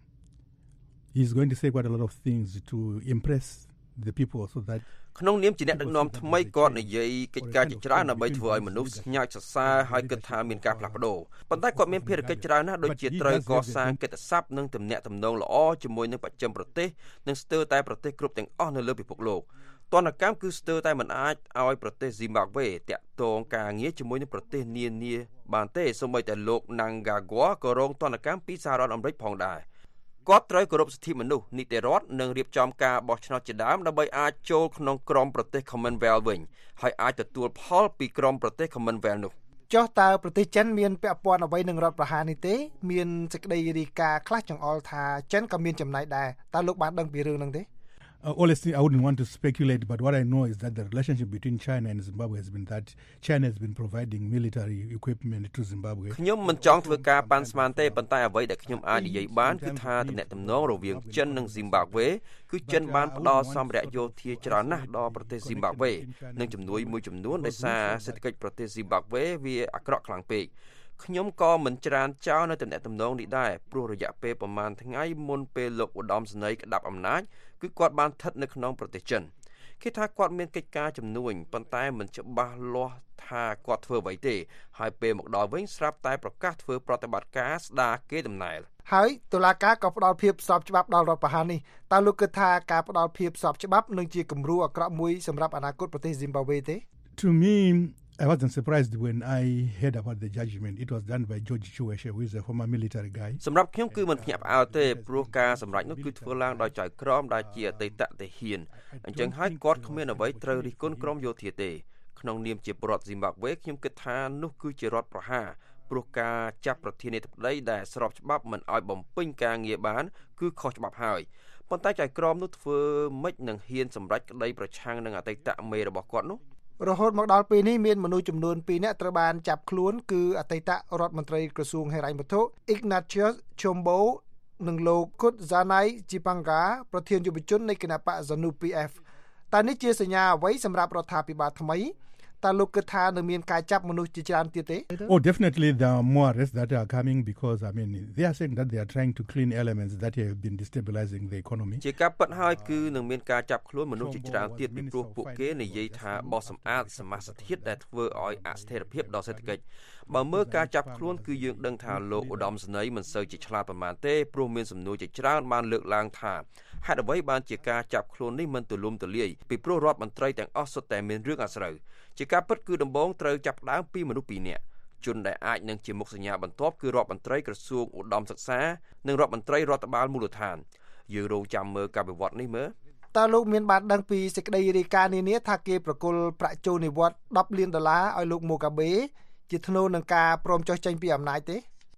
he's going to say quite a lot of things to impress the people so that ក្នុងនាមជាអ្នកដឹកនាំថ្មីគាត់និយាយកិច្ចការជាច្រើនដើម្បីធ្វើឲ្យមនុស្សស្ញាច់សរសើរហើយគិតថាមានការផ្លាស់ប្ដូរប៉ុន្តែគាត់មានភារកិច្ចច្រើនណាស់ដូចជាត្រូវកសាងកិត្តិស័ព្ទនិងទំនាក់ទំនងល្អជាមួយនឹងបច្ចឹមប្រទេសនិងស្ទើរតែប្រទេសគ្រប់ទាំងអស់នៅលើពិភពលោកទណ្ឌកម្មគឺស្ទើរតែមិនអាចឲ្យប្រទេស Zimbabwe តាក់ទងការងារជាមួយនឹងប្រទេសនានាបានទេសូម្បីតែលោក Mnangagwa ក៏រងទណ្ឌកម្មពីសហរដ្ឋអាមេរិកផងដែរគាត់ត្រូវគោរពសិទ្ធិមនុស្សនីតិរដ្ឋនិងរៀបចំការបោះឆ្នោតជាដើមដើម្បីអាចចូលក្នុងក្រុមប្រទេស Commonwealth វិញហើយអាចទទួលផលពីក្រុមប្រទេស Commonwealth នោះចុះតើប្រទេសចិនមានពាក់ព័ន្ធអ្វីនឹងរដ្ឋប្រហារនេះទេមានសេចក្តីរាយការណ៍ខ្លះចង្អុលថាចិនក៏មានចំណាយដែរតើលោកបានដឹងពីរឿងហ្នឹងទេ Uh, honestly, I wouldn't want to speculate, but what I know is that the relationship between China and Zimbabwe has been that China has been providing military equipment to Zimbabwe. ខ្ញុំមិនចង់ធ្វើការប៉ាន់ស្មានទេប៉ុន្តែអ្វីដែលខ្ញុំអាចនិយាយបានគឺថាទំនាក់ទំនងរវាងចិននិង Zimbabwe គឺចិនបានផ្ដល់សម្ភារៈយោធាច្រើនណាស់ដល់ប្រទេស Zimbabwe និងជំនួយមួយចំនួនដោយសារសេដ្ឋកិច្ចប្រទេស Zimbabwe វាអាក្រក់ខ្លាំងពេកខ្ញុំក៏មិនច្រានចោលនៅទំនាក់ទំនងនេះដែរព្រោះរយៈពេលប្រហែលថ្ងៃមុនពេលលោកឧត្តមសេនីយ៍ក្តាប់អំណាចគឺគាត់បានស្ថិតនៅក្នុងប្រទេសចិនគេថាគាត់មានកិច្ចការជំនួញប៉ុន្តែមិនច្បាស់លាស់ថាគាត់ធ្វើអ្វីទេហើយពេលមកដល់វិញស្រាប់តែប្រកាសធ្វើប្រតិបត្តិការស្ដារគេដំណើរហើយតុលាការក៏ផ្ដល់ភាពស្របច្បាប់ដល់រដ្ឋប្រហារនេះតើលោកគិតថាការផ្ដល់ភាពស្របច្បាប់នឹងជាគំរូអាក្រក់មួយសម្រាប់អនាគតប្រទេស Zimbabwe ទេ To me I wasn't surprised when I heard about the judgment. It was done by George Chiweshe, who is a former military guy. សម្រាប់ខ្ញុំគឺមិនភ្ញាក់ផ្អើលទេព្រោះការសម្រេចនោះគឺធ្វើឡើងដោយចៅក្រមដែលជាអតីតទាហានអញ្ចឹងហើយគាត់គ្មានអ្វីត្រូវរិះគន់ក្រមយោធាទេក្នុងនាមជាពលរដ្ឋ Zimbabwe ខ្ញុំគិតថានោះគឺជារដ្ឋប្រហារព្រោះការចាប់ប្រធានាធិបតីដែលស្របច្បាប់មិនឲ្យបំពេញការងារបានគឺខុសច្បាប់ហើយប៉ុន្តែចៅក្រមនោះធ្វើម៉េចនឹងហ៊ានសម្រេចក្តីប្រឆាំងនឹងអតីតមេរបស់គាត់នោះរហូតមកដល់ពេលនេះមានមនុស្សចំនួនពីរនាក់ត្រូវបានចាប់ខ្លួនគឺអតីតរដ្ឋមន្ត្រីក្រសួងហិរញ្ញវត្ថុ Ignatius Chombo និងលោក Kudzanai Chipanga ប្រធានយុវជននៃគណបក ZANU-P F តើនេះជាសញ្ញាអ្វីសម្រាប់រដ្ឋាភិបាលថ្មីតើលោកគិតថានឹងមានការចាប់មនុស្សជាច្រើនទៀតទេ Oh, definitely there are more arrests that are coming because I mean they are saying that they are trying to clean elements that have been destabilizing the economy ជាការពិតហើយគឺនឹងមានការចាប់ខ្លួនមនុស្សជាច្រើនទៀតពីព្រោះពួកគេនិយាយថាបោះសម្អាតសមាសធាតុដែលធ្វើឲ្យអស្ថិរភាពដល់សេដ្ឋកិច្ចបើមើលការចាប់ខ្លួនគឺយើងដឹងថាលោកឧត្តមសេនីយ៍មិនសូវជាឆ្លាតប៉ុន្មានទេព្រោះមានសំណួរជាច្រើនបានលើកឡើងថាហេតុអ្វីបានជាការចាប់ខ្លួននេះមិនទូលំទូលាយពីព្រោះរដ្ឋមន្ត្រីទាំងអស់សុទ្ធតែមានរឿងអាស្រូវជាការពិតគឺដំបូងត្រូវចាប់ផ្ដើមពីមនុស្សពីរនាក់ជនដែលអាចនឹងជាមុខសញ្ញាបន្ទាប់គឺរដ្ឋមន្ត្រីក្រសួងឧត្តមសិក្សានិងរដ្ឋមន្ត្រីរដ្ឋបាលមូលដ្ឋានយើងរងចាំមើលការវិវត្តនេះមើលតើលោកមានបានដឹងពីសេចក្តីរាយការណ៍នានាថាគេប្រគល់ប្រាក់ចូលនិវត្តន៍ដប់លានដុល្លារឲ្យលោក Mugabe ជាថ្នូរនឹងការព្រមចុះចេញពីអំណាចទេ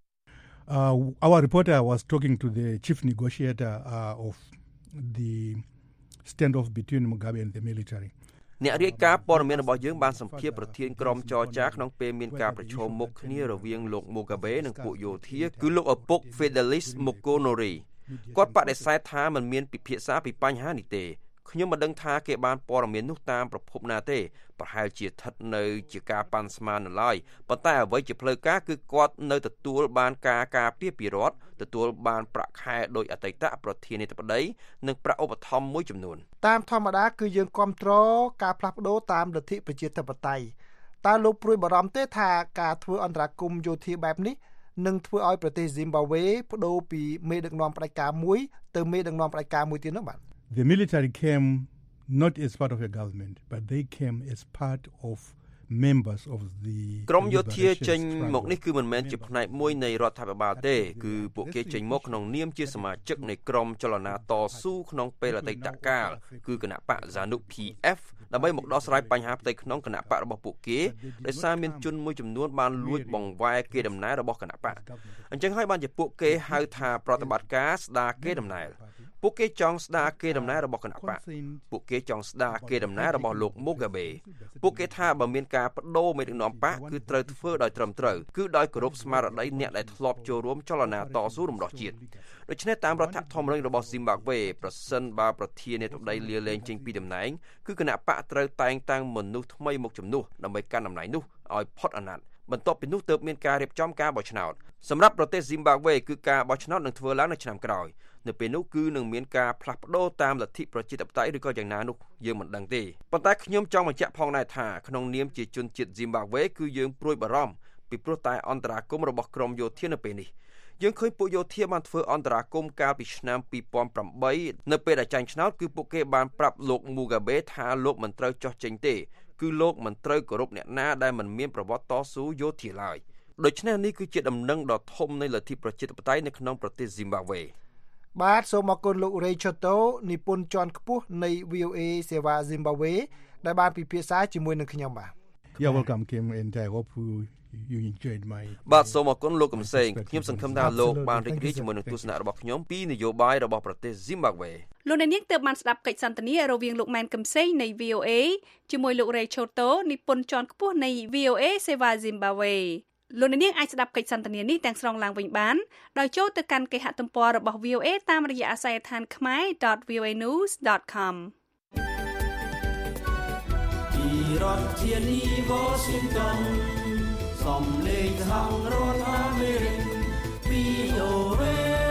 Uh, our reporter was talking to the chief negotiator uh, of the standoff between Mugabe and the military. អ្នករាយការណ៍ព័ត៌មានរបស់យើងបានសម្ភាសប្រធានក្រុមចរចាក្នុងពេលមានការប្រជុំមុខគ្នារវាងលោក Mugabe និងពួកយោធាគឺលោកឪពុក Fidelis Mokonori គាត់បដិសេធថាមិនមានពិភាក្សាពីបញ្ហានេះទេខ្ញុំមិនដឹងថាគេបានព័ត៌មាននោះតាមប្រភពណាទេប្រហែលជាស្ថិតនៅជាការប៉ាន់ស្មាននៅឡើយប៉ុន្តែអ្វីជាផ្លូវការគឺគាត់នៅទទួលបានការការពារពីរដ្ឋទទួលបានប្រាក់ខែដោយអតីតប្រធានាធិបតីនិងប្រាក់ឧបត្ថម្ភមួយចំនួនតាមធម្មតាគឺយើងគ្រប់គ្រងការផ្លាស់ប្ដូរតាមលទ្ធិប្រជាធិបតេយ្យតើលោកព្រួយបារម្ភទេថាការធ្វើអន្តរាគមន៍យោធាបែបនេះនឹងធ្វើឲ្យប្រទេស Zimbabwe ប្ដូរពីមេដឹកនាំផ្ដាច់ការមួយទៅមេដឹកនាំផ្ដាច់ការមួយទៀតនោះបាទ The military came not as part of a government but they came as part of members of the ក្រុមយោធាចេញមកនេះគឺមិនមែនជាផ្នែកមួយនៃរដ្ឋាភិបាលទេគឺពួកគេចេញមកក្នុងនាមជាសមាជិកនៃក្រុមចលនាតស៊ូក្នុងពេលអតីតកាលគឺគណៈបក ZANU P F ដើម្បីមកដោះស្រាយបញ្ហាផ្ទៃក្នុងគណៈបករបស់ពួកគេដោយសារមានជនមួយចំនួនបានលួចបង្វែរគេដំណើររបស់គណៈបកអញ្ចឹងហើយបានជាពួកគេហៅថាប្រតិបត្តិការស្ដារគេដំណើរពួកគេចង់ស្ដារគេដំណើររបស់គណៈបកពួកគេចង់ស្ដារគេដំណើររបស់លោក Mugabe ពួកគេថាបើមានការបដូរមេដឹកនាំបកគឺត្រូវធ្វើដោយត្រឹមត្រូវគឺដោយគោរពស្មារតីអ្នកដែលធ្លាប់ចូលរួមចលនាតស៊ូរំដោះជាតិដូច្នេះតាមរដ្ឋធម្មនុញ្ញរបស់ Zimbabwe ប្រសិនបើប្រធានាធិបតីលាលែងចេញពីតំណែងគឺគណៈបកត្រូវតែងតាំងមនុស្សថ្មីមកជំនួសដើម្បីកាន់តំណែងនោះឲ្យផុតអាណត្តិបន្ទាប់ពីនោះទើបមានការរៀបចំការបោះឆ្នោតសម្រាប់ប្រទេស Zimbabwe គឺការបោះឆ្នោតនឹងធ្វើឡើងនៅឆ្នាំក្រោយនៅពេលនោះគឺនឹងមានការផ្លាស់ប្ដូរតាមលទ្ធិប្រជាធិបតេយ្យឬក៏យ៉ាងណានោះយើងមិនដឹងទេប៉ុន្តែខ្ញុំចង់បញ្ជាក់ផងដែរថាក្នុងនាមជាជនជាតិ Zimbabwe គឺយើងព្រួយបារម្ភពីព្រោះតែអន្តរាគមន៍របស់ក្រុមយោធានៅពេលនេះយើងឃើញពួកយោធាបានធ្វើអន្តរាគមន៍កាលពីឆ្នាំពីរពាន់ប្រាំបីនៅពេលដែលចាញ់ឆ្នោតគឺពួកគេបានប្រាប់លោក Mugabe ថាលោកមិនត្រូវចោះចេញទេគឺលោកមិនត្រូវគោរពអ្នកណាដែលមិនមានប្រវត្តិតស៊ូយោធាឡើយដូច្នេះនេះគឺជាដំណឹងដ៏ធំនៃលទ្ធិប្រជាធិបតេយ្យនៅក្នុងប្រទេស Zimbabwe បាទសូមអរគុណលោក Ray Choto និពន្ធជាន់ខ្ពស់នៃ V O A សេវា Zimbabwe ដែលបានពិភាក្សាជាមួយនឹងខ្ញុំបាទ Yeah welcome Kim and I hope you enjoyed my បាទសូមអរគុណលោកកំសែងខ្ញុំសង្ឃឹមថាលោកបានរីករាយជាមួយនឹងទស្សនៈរបស់ខ្ញុំពីនយោបាយរបស់ប្រទេស Zimbabwe លោកអ្នកនាងទើបបានស្ដាប់កិច្ចសន្ទនារវាងលោកម៉ែនកំសែងនៃ V O A ជាមួយលោក Ray Choto និពន្ធជាន់ខ្ពស់នៃ V O A សេវា Zimbabweលោកអ្នកនាងអាចស្ដាប់កិច្ចសន្ទនានេះទាំងស្រុងឡើងវិញបានដោយចូលទៅកាន់គេហទំព័ររបស់ V O A តាមរយៈអាសយដ្ឋាន khmer dot v o a news dot com ពីរដ្ឋធានី Washington សំឡេងសហរដ្ឋអាមេរិក V O A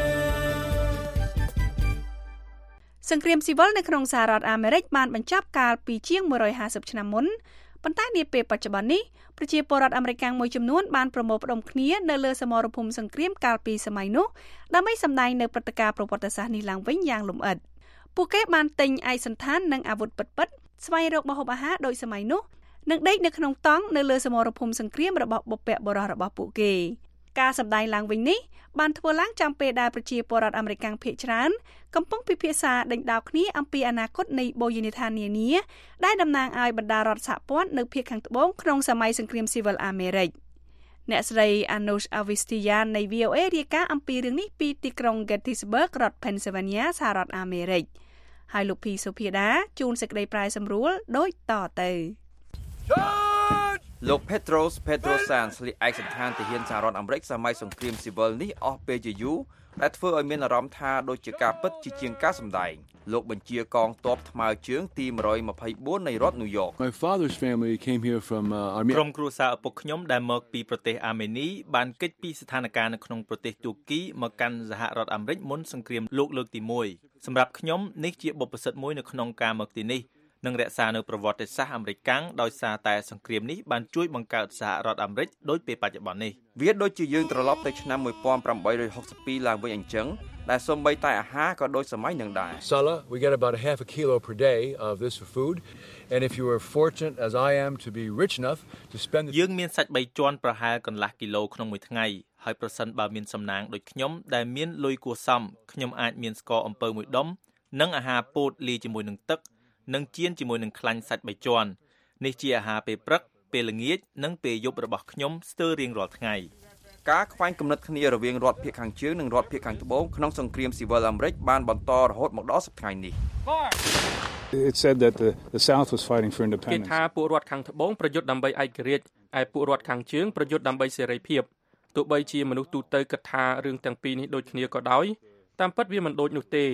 សង្គ្រាមស៊ីវិលនៅក្នុងសហរដ្ឋអាមេរិកបានបញ្ចប់កាលពីជាងមួយរយហាសិបឆ្នាំមុនប៉ុន្តែនាពេលបច្ចុប្បន្ននេះប្រជាពលរដ្ឋអាមេរិកមួយចំនួនបានប្រមូលផ្ដុំគ្នានៅលើសមរភូមិសង្គ្រាមកាលពីសម័យនោះដើម្បីសម្ដែងនៅព្រឹត្តិការណ៍ប្រវត្តិសាស្ត្រនេះឡើងវិញយ៉ាងលម្អិតពួកគេបានទិញឯកសណ្ឋាននិងអាវុធពិតៗស្វែងរកម្ហូបអាហារដោយសម័យនោះនិងដេកនៅក្នុងតង់នៅលើសមរភូមិសង្គ្រាមរបស់បុព្វបុរសរបស់ពួកគេការសម្ដែងឡើងវិញនេះបានធ្វើឡើងចំពេលដែលប្រជាពលរដ្ឋអាមេរិកភាគច្រើនកំពុងពិភាក្សាដេញដោលគ្នាអំពីអនាគតនៃបូជានីយដ្ឋាននានាដែលតំណាងឲ្យបណ្ដារដ្ឋសហព័ន្ធនៅភាគខាងត្បូងក្នុងសម័យសង្គ្រាមស៊ីវិលអាមេរិកអ្នកស្រី Anush Avistian នៃ V O A រាយការណ៍អំពីរឿងនេះពីទីក្រុង Gettysburg រដ្ឋ Pennsylvania សហរដ្ឋអាមេរិកហើយលោកភីសុភាដាជួនសេចក្តីប្រាយសម្រួលដូចតទៅលោក Petros Petrosan ស្លៀកឯកសណ្ឋានទាហានសហរដ្ឋអាមេរិកសម័យសង្គ្រាមស៊ីវិលនេះអស់ពេលជាយូរដែលធ្វើឲ្យមានអារម្មណ៍ថាដូចជាការពិតជាជាងការសម្ដែងលោកបញ្ជាកងទ័ពថ្មើរជើងទីone twenty-fourនៃរដ្ឋ New York My father's family came here from uh, Armenia ក្រុមគ្រួសារឪពុកខ្ញុំដែលមកពីប្រទេសអាមេនីបានគេចពីស្ថានភាពនៅក្នុងប្រទេសទូគីមកកាន់សហរដ្ឋអាមេរិកមុនសង្គ្រាមលោកលើកទីoneសម្រាប់ខ្ញុំនេះជាបុព្វសិទ្ធិមួយនៅក្នុងការមកទីនេះនិងរក្សានៅប្រវត្តិសាស្ត្រអាមេរិកដោយសារតែសង្គ្រាមនេះបានជួយបង្កើតសហរដ្ឋអាមេរិកដោយពេលបច្ចុប្បន្ននេះវាដូចជាយើងត្រឡប់ទៅឆ្នាំeighteen sixty-twoឡើងវិញអញ្ចឹងដែលសូម្បីតែអាហារក៏ដូចសម័យនឹងដែរ Sala we get about a half a kilo per day of this food and if you are fortunate as I am to be rich enough to spend យើងមានសាច់បីជាន់ប្រហែលកន្លះគីឡូក្នុងមួយថ្ងៃហើយប្រសិនបើមានសំណាងដូចខ្ញុំដែលមានលុយគួរសមខ្ញុំអាចមានស្ករអំពៅមួយដុំនិងអាហារពោតលាយជាមួយនឹងទឹកនិងចៀនជាមួយនឹងខ្លាញ់សាច់បីជាន់នេះជាអាហារពេលព្រឹកពេលល្ងាចនិងពេលយប់របស់ខ្ញុំស្ទើររៀងរាល់ថ្ងៃការខ្វែងគំនិតគ្នារវាងរដ្ឋភាគខាងជើងនិងរដ្ឋភាគខាងត្បូងក្នុងសង្គ្រាមស៊ីវិលអាមេរិកបានបន្តរហូតមកដល់សប្តាហ៍នេះ It said that the the South was fighting for independence គេថាពួករដ្ឋខាងត្បូងប្រយុទ្ធដើម្បីឯករាជ្យឯពួករដ្ឋខាងជើងប្រយុទ្ធដើម្បីសេរីភាពទោះបីជាមនុស្សទូទៅគិតថារឿងទាំងពីរនេះដូចគ្នាក៏ដោយតាមពិតវាមិនដូចនោះទេ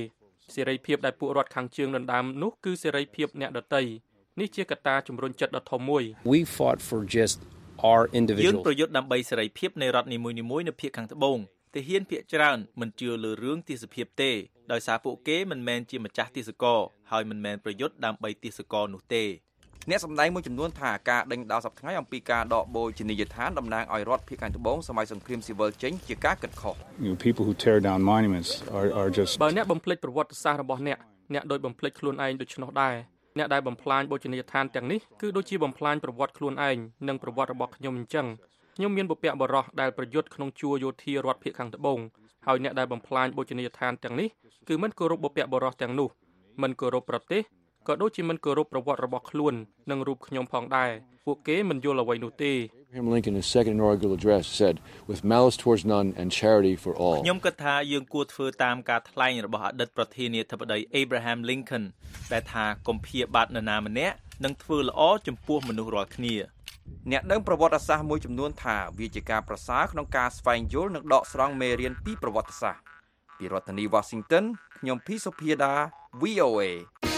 សេរីភាពដែលពួករដ្ឋខាងជើងដណ្ដើមនោះគឺសេរីភាពអ្នកដទៃនេះជាកត្តាជំរុញចិត្តដ៏ធំមួយ We fought for just our individuals យើងប្រយុទ្ធដើម្បីសេរីភាពនៃរដ្ឋនីមួយៗនៅភាគខាងត្បូងទាហានភាគច្រើនមិនជឿលើរឿងទាសភាពទេដោយសារពួកគេមិនមែនជាម្ចាស់ទាសករហើយមិនមែនប្រយុទ្ធដើម្បីទាសករនោះទេអ្នកសម្ដែងមួយចំនួនថាការដេញដោលសប្តាហ៍ថ្ងៃអំពីការដកបូជនីយដ្ឋានតំណាងឲ្យរដ្ឋភាគខាងត្បូងសម័យសង្គ្រាមស៊ីវិលចេញជាការគិតខុស You know, people who tear down monuments are are just បើអ្នកបំភ្លេចប្រវត្តិសាស្ត្ររបស់អ្នកអ្នកដូចបំភ្លេចខ្លួនឯងដូច្នោះដែរអ្នកដែលបំផ្លាញបូជនីយដ្ឋានទាំងនេះគឺដូចជាបំផ្លាញប្រវត្តិខ្លួនឯងនិងប្រវត្តិរបស់ខ្ញុំអញ្ចឹងខ្ញុំមានបុព្វបុរសដែលប្រយុទ្ធក្នុងជួរយោធារដ្ឋភាគខាងត្បូងហើយអ្នកដែលបំផ្លាញបូជនីយដ្ឋានទាំងនេះគឺមិនគោរពបុព្វបុរសទាំងនោះមិនគោរពប្រទេសក៏ដូចជាមិនគោរពប្រវត្តិរបស់ខ្លួននិងរូបខ្ញុំផងដែរពួកគេមិនយល់អ្វីនោះទេ Abraham Lincoln in his second inaugural address said with malice towards none and charity for all ខ្ញុំគិតថាយើងគួរធ្វើតាមការថ្លែងរបស់អតីតប្រធានាធិបតី Abraham Lincoln ដែលថាកុំព្យាបាទនរណាម្នាក់និងធ្វើល្អចំពោះមនុស្សរាល់គ្នាអ្នកដឹងប្រវត្តិសាស្ត្រមួយចំនួនថាវាជាការប្រសើរក្នុងការស្វែងយល់និងដកស្រង់មេរៀនពីប្រវត្តិសាស្ត្រពីរដ្ឋធានី Washington ខ្ញុំភីសុភាដា V O A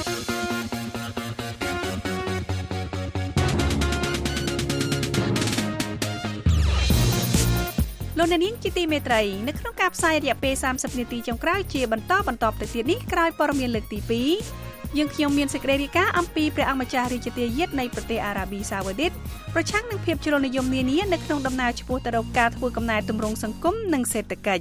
លោកអ្នកនាងជាទីមេត្រីនៅក្នុងការផ្សាយរយៈពេលសាមសិបនាទីចុងក្រោយជាបន្តបន្តទៅទៀតនេះក្រោយព័ត៌មានលើកទីពីរយើងខ្ញុំមានសេចក្តីរាយការណ៍អំពីព្រះអង្គម្ចាស់រាជទាយាទនៃប្រទេសអារ៉ាប៊ីសាអូឌីតប្រឆាំងនឹងភាពជ្រុលនិយមនានានៅក្នុងដំណើរឆ្ពោះទៅរកការធ្វើកំណែទម្រង់សង្គមនិងសេដ្ឋកិច្ច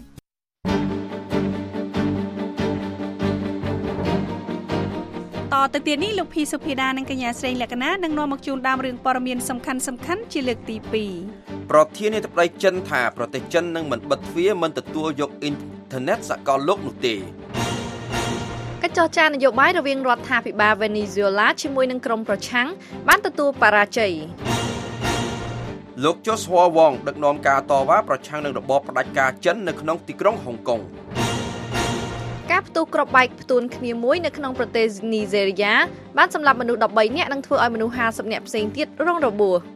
តទៅទៀតនេះលោកភីសុភាដានិងកញ្ញាស្រីលក្ខណានឹងនាំមកជូនតាមរឿងព័ត៌មានសំខាន់សំខាន់ជាលើកទីពីរប្រធានាធិបតីចិនថាប្រទេសចិននឹងមិនបិទទ្វារមិនទទួលយកអ៊ីនធឺណិតសកលលោកនោះទេកិច្ចចរចានយោបាយរវាងរដ្ឋាភិបាលវេណេស៊ុយឡាជាមួយនឹងក្រុមប្រឆាំងបានទទួលបរាជ័យលោកជូសហួរវ៉ងដឹកនាំការតវ៉ាប្រឆាំងនឹងរបបផ្ដាច់ការចិននៅក្នុងទីក្រុងហុងកុងការផ្ទុះគ្រាប់បែកផ្ទួនគ្នាមួយនៅក្នុងប្រទេសនីហ្សេរីយ៉ាបានសម្លាប់មនុស្សដប់បីនាក់និងធ្វើឲ្យមនុស្សហាសិបនាក់ផ្សេងទៀតរងរបួស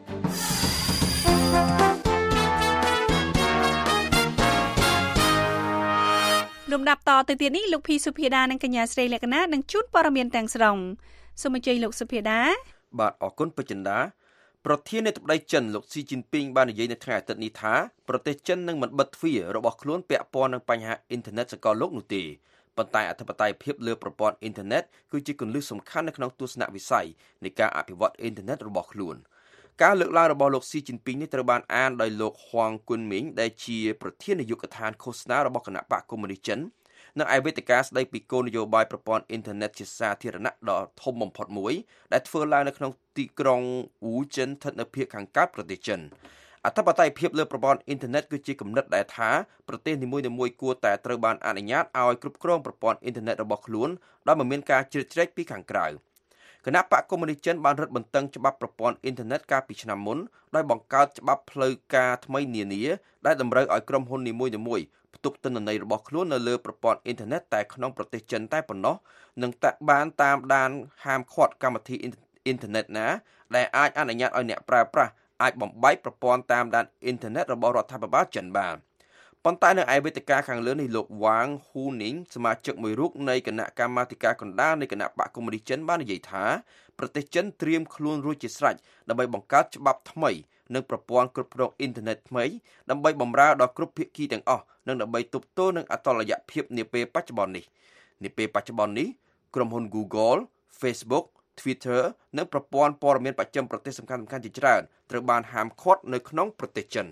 លំដាប់តទៅទៀតនេះលោកភីសុភាដានិងកញ្ញាស្រីលក្ខណានឹងជូនព័ត៌មានទាំងស្រុងសូមអញ្ជើញលោកសុភាដាបាទអរគុណពេជ្រចិន្តាប្រធានាធិបតីចិនលោកស៊ីជីនពីងបាននិយាយនៅថ្ងៃអាទិត្យនេះថាប្រទេសចិននឹងមិនបិទទ្វាររបស់ខ្លួនពាក់ព័ន្ធនឹងបញ្ហាអ៊ីនធឺណិតសកលលោកនោះទេប៉ុន្តែអធិបតេយ្យភាពលើប្រព័ន្ធអ៊ីនធឺណិតគឺជាគន្លឹះសំខាន់នៅក្នុងទស្សនវិស័យនៃការអភិវឌ្ឍអ៊ីនធឺណិតរបស់ខ្លួនការលើកឡើងរបស់លោកស៊ីជីនពីងនេះត្រូវបានអានដោយលោកហួងគុនមីងដែលជាប្រធាននាយកដ្ឋានឃោសនារបស់គណៈបកកុម្មុយនីសចិននៅឯវេទិកាស្ដីពីគោលនយោបាយប្រព័ន្ធអ៊ីនធឺណិតជាសាធារណៈដ៏ធំបំផុតមួយដែលធ្វើឡើងនៅក្នុងទីក្រុងវូចិនស្ថិតនៅភាគខាងកើតប្រទេសចិនអធិបតេយ្យភាពលើប្រព័ន្ធអ៊ីនធឺណិតគឺជាគំនិតដែលថាប្រទេសនីមួយៗគួរតែត្រូវបានអនុញ្ញាតឲ្យគ្រប់គ្រងប្រព័ន្ធអ៊ីនធឺណិតរបស់ខ្លួនដោយមិនមានការជ្រៀតជ្រែកពីខាងក្រៅគណៈបកកុម្មុយនីសចិនបានរឹតបន្តឹងច្បាប់ប្រព័ន្ធអ៊ីនធឺណិតកាលពីឆ្នាំមុនដោយបង្កើតច្បាប់ផ្លូវការថ្មីនានាដែលតម្រូវឲ្យក្រុមហ៊ុននីមួយៗផ្ទុកទិន្នន័យរបស់ខ្លួននៅលើប្រព័ន្ធអ៊ីនធឺណិតតែក្នុងប្រទេសចិនតែប៉ុណ្ណោះនិងតែបានតាមដានហាមឃាត់កម្មវិធីអ៊ីនធឺណិតណាដែលអាចអនុញ្ញាតឲ្យអ្នកប្រើប្រាស់អាចបំបែកប្រព័ន្ធតាមដានអ៊ីនធឺណិតរបស់រដ្ឋាភិបាលចិនបានប៉ុន្តែនៅឯវេទិកាខាងលើនេះលោកវ៉ាងហ៊ូនីងសមាជិកមួយរូបនៃគណៈកម្មាធិការកណ្ដាលនៃគណៈបកកុម្មុយនីសចិនបាននិយាយថាប្រទេសចិនត្រៀមខ្លួនរួចជាស្រេចដើម្បីបង្កើតច្បាប់ថ្មីនិងប្រព័ន្ធគ្រប់គ្រងអ៊ីនធឺណិតថ្មីដើម្បីបម្រើដល់គ្រប់ភាគីទាំងអស់និងដើម្បីទប់ទល់នឹងអតុល្យភាពនាពេលបច្ចុប្បន្ននេះនាពេលបច្ចុប្បន្ននេះក្រុមហ៊ុន Google, Facebook, Twitter និងប្រព័ន្ធព័ត៌មានបច្ចឹមប្រទេសសំខាន់ៗជាច្រើនត្រូវបានហាមឃាត់នៅក្នុងប្រទេសចិន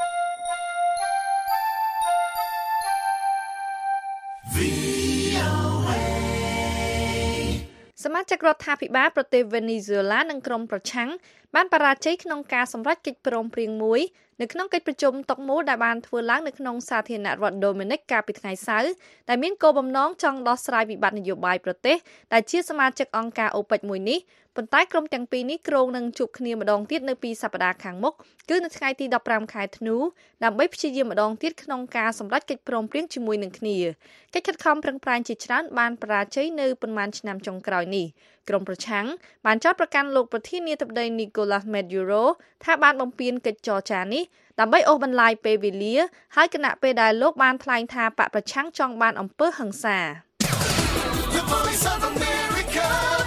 សមាជិករដ្ឋាភិបាលប្រទេសវេណេស៊ុយឡានិងក្រុមប្រឆាំងបានបរាជ័យក្នុងការសម្រេចកិច្ចព្រមព្រៀងមួយនៅក្នុងកិច្ចប្រជុំតុកមូលដែលបានធ្វើឡើងនៅក្នុងសាធារណរដ្ឋដូមីនិកកាលពីថ្ងៃសៅរ៍ដែលមានគោលបំណងចង់ដោះស្រាយវិបត្តិនយោបាយប្រទេសដែលជាសមាជិកអង្គការអូប៉ិចមួយនេះប៉ុន្តែក្រុមទាំងពីរនេះគ្រោងនឹងជួបគ្នាម្ដងទៀតនៅពីសប្តាហ៍ខាងមុខគឺនៅថ្ងៃទីដប់ប្រាំខែធ្នូដើម្បីព្យាយាមម្ដងទៀតក្នុងការសម្រេចកិច្ចព្រមព្រៀងជាមួយនឹងគ្នាកិច្ចខិតខំប្រឹងប្រែងជាច្រើនបានបរាជ័យនៅប៉ុន្មានឆ្នាំចុងក្រោយនេះក្រុមប្រឆាំងបានចោទប្រកាន់លោកប្រធានាធិបតី Nicolas Maduro ថាបានបំពានកិច្ចចរចានេះដើម្បីអូសបន្លាយពេលវេលាហើយគណៈពេលដែលលោកបានថ្លែងថាបកប្រឆាំងចង់បានអំពើហិង្សា The Voice of America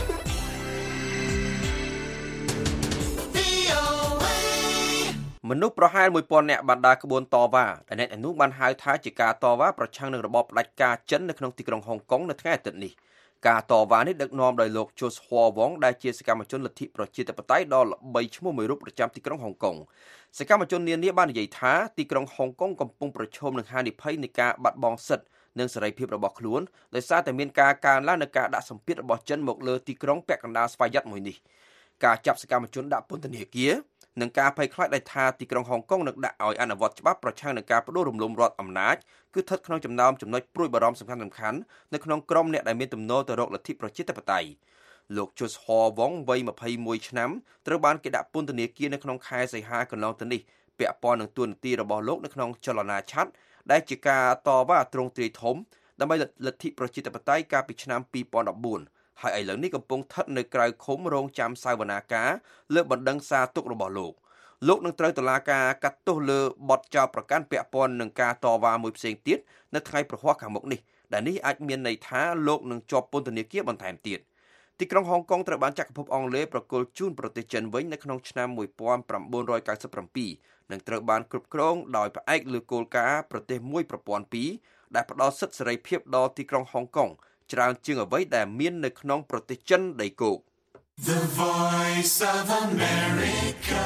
មនុស្សប្រហែល មួយពាន់ នាក់បានដើរក្បួនតវ៉ាដែលអ្នកនោះបានហៅថាជាការតវ៉ាប្រឆាំងនឹងរបបផ្ដាច់ការចិននៅក្នុងទីក្រុងហុងកុងនៅថ្ងៃអាទិត្យនេះការតវ៉ានេះដឹកនាំដោយលោក Joshua Wong ដែលជាសកម្មជនលទ្ធិប្រជាធិបតេយ្យដ៏ល្បីឈ្មោះមួយរូបប្រចាំទីក្រុងហុងកុងសកម្មជននានាបាននិយាយថាទីក្រុងហុងកុងកំពុងប្រឈមនឹងហានិភ័យនៃការបាត់បង់សិទ្ធិនិងសេរីភាពរបស់ខ្លួនដោយសារតែមានការកើនឡើងនៃការដាក់សម្ពាធរបស់ចិនមកលើទីក្រុងពាក់កណ្ដាលស្វយ័តមួយនេះការចាប់សកម្មជនដាក់ពន្ធនាគារនឹងការភ័យខ្លាចដែលថាទីក្រុងហុងកុងនឹងដាក់ឲ្យអនុវត្តច្បាប់ប្រឆាំងនឹងការផ្ដួលរំលំរដ្ឋអំណាចគឺស្ថិតក្នុងចំណោមចំណុចព្រួយបារម្ភសំខាន់ៗនៅក្នុងក្រុមអ្នកដែលមានទំនោរទៅរកលទ្ធិប្រជាធិបតេយ្យលោក Joshua Wong វ័យ ម្ភៃមួយ ឆ្នាំត្រូវបានគេដាក់ពន្ធនាគារនៅក្នុងខែសីហាកន្លងទៅនេះពាក់ព័ន្ធនឹងទួនាទីរបស់លោកនៅក្នុងចលនាឆ័ត្រដែលជាការតវ៉ាទ្រង់ទ្រាយធំដើម្បីលទ្ធិប្រជាធិបតេយ្យកាលពីឆ្នាំ ពីរពាន់ដប់បួនហើយឥឡូវនេះកំពុងស្ថិតនៅក្រៅឃុំរងចាំសាវនាការលើបណ្ដឹងសារទុករបស់លោកលោកនឹងត្រូវតុលាការកាត់ទោសលើបទចោទប្រកាន់ពាក់ព័ន្ធនឹងការតវ៉ាមួយផ្សេងទៀតនៅថ្ងៃប្រហ័សខាងមុខនេះដែលនេះអាចមានន័យថាលោកនឹងជាប់ពន្ធនាគារបន្ថែមទៀតទីក្រុងហុងកុងត្រូវបានចក្រភពអង់គ្លេសប្រគល់ជូនប្រទេសចិនវិញនៅក្នុងឆ្នាំmột nghìn chín trăm chín mươi bảyនិងត្រូវបានគ្រប់គ្រងដោយផ្អែកលើគោលការណ៍ប្រទេសមួយប្រព័ន្ធពីរដែលផ្ដល់សិទ្ធិសេរីភាពដល់ទីក្រុងហុងកុងច្រើនជាងអ្វីដែលមាននៅក្នុងប្រទេសចិនដីគោក The Voice of America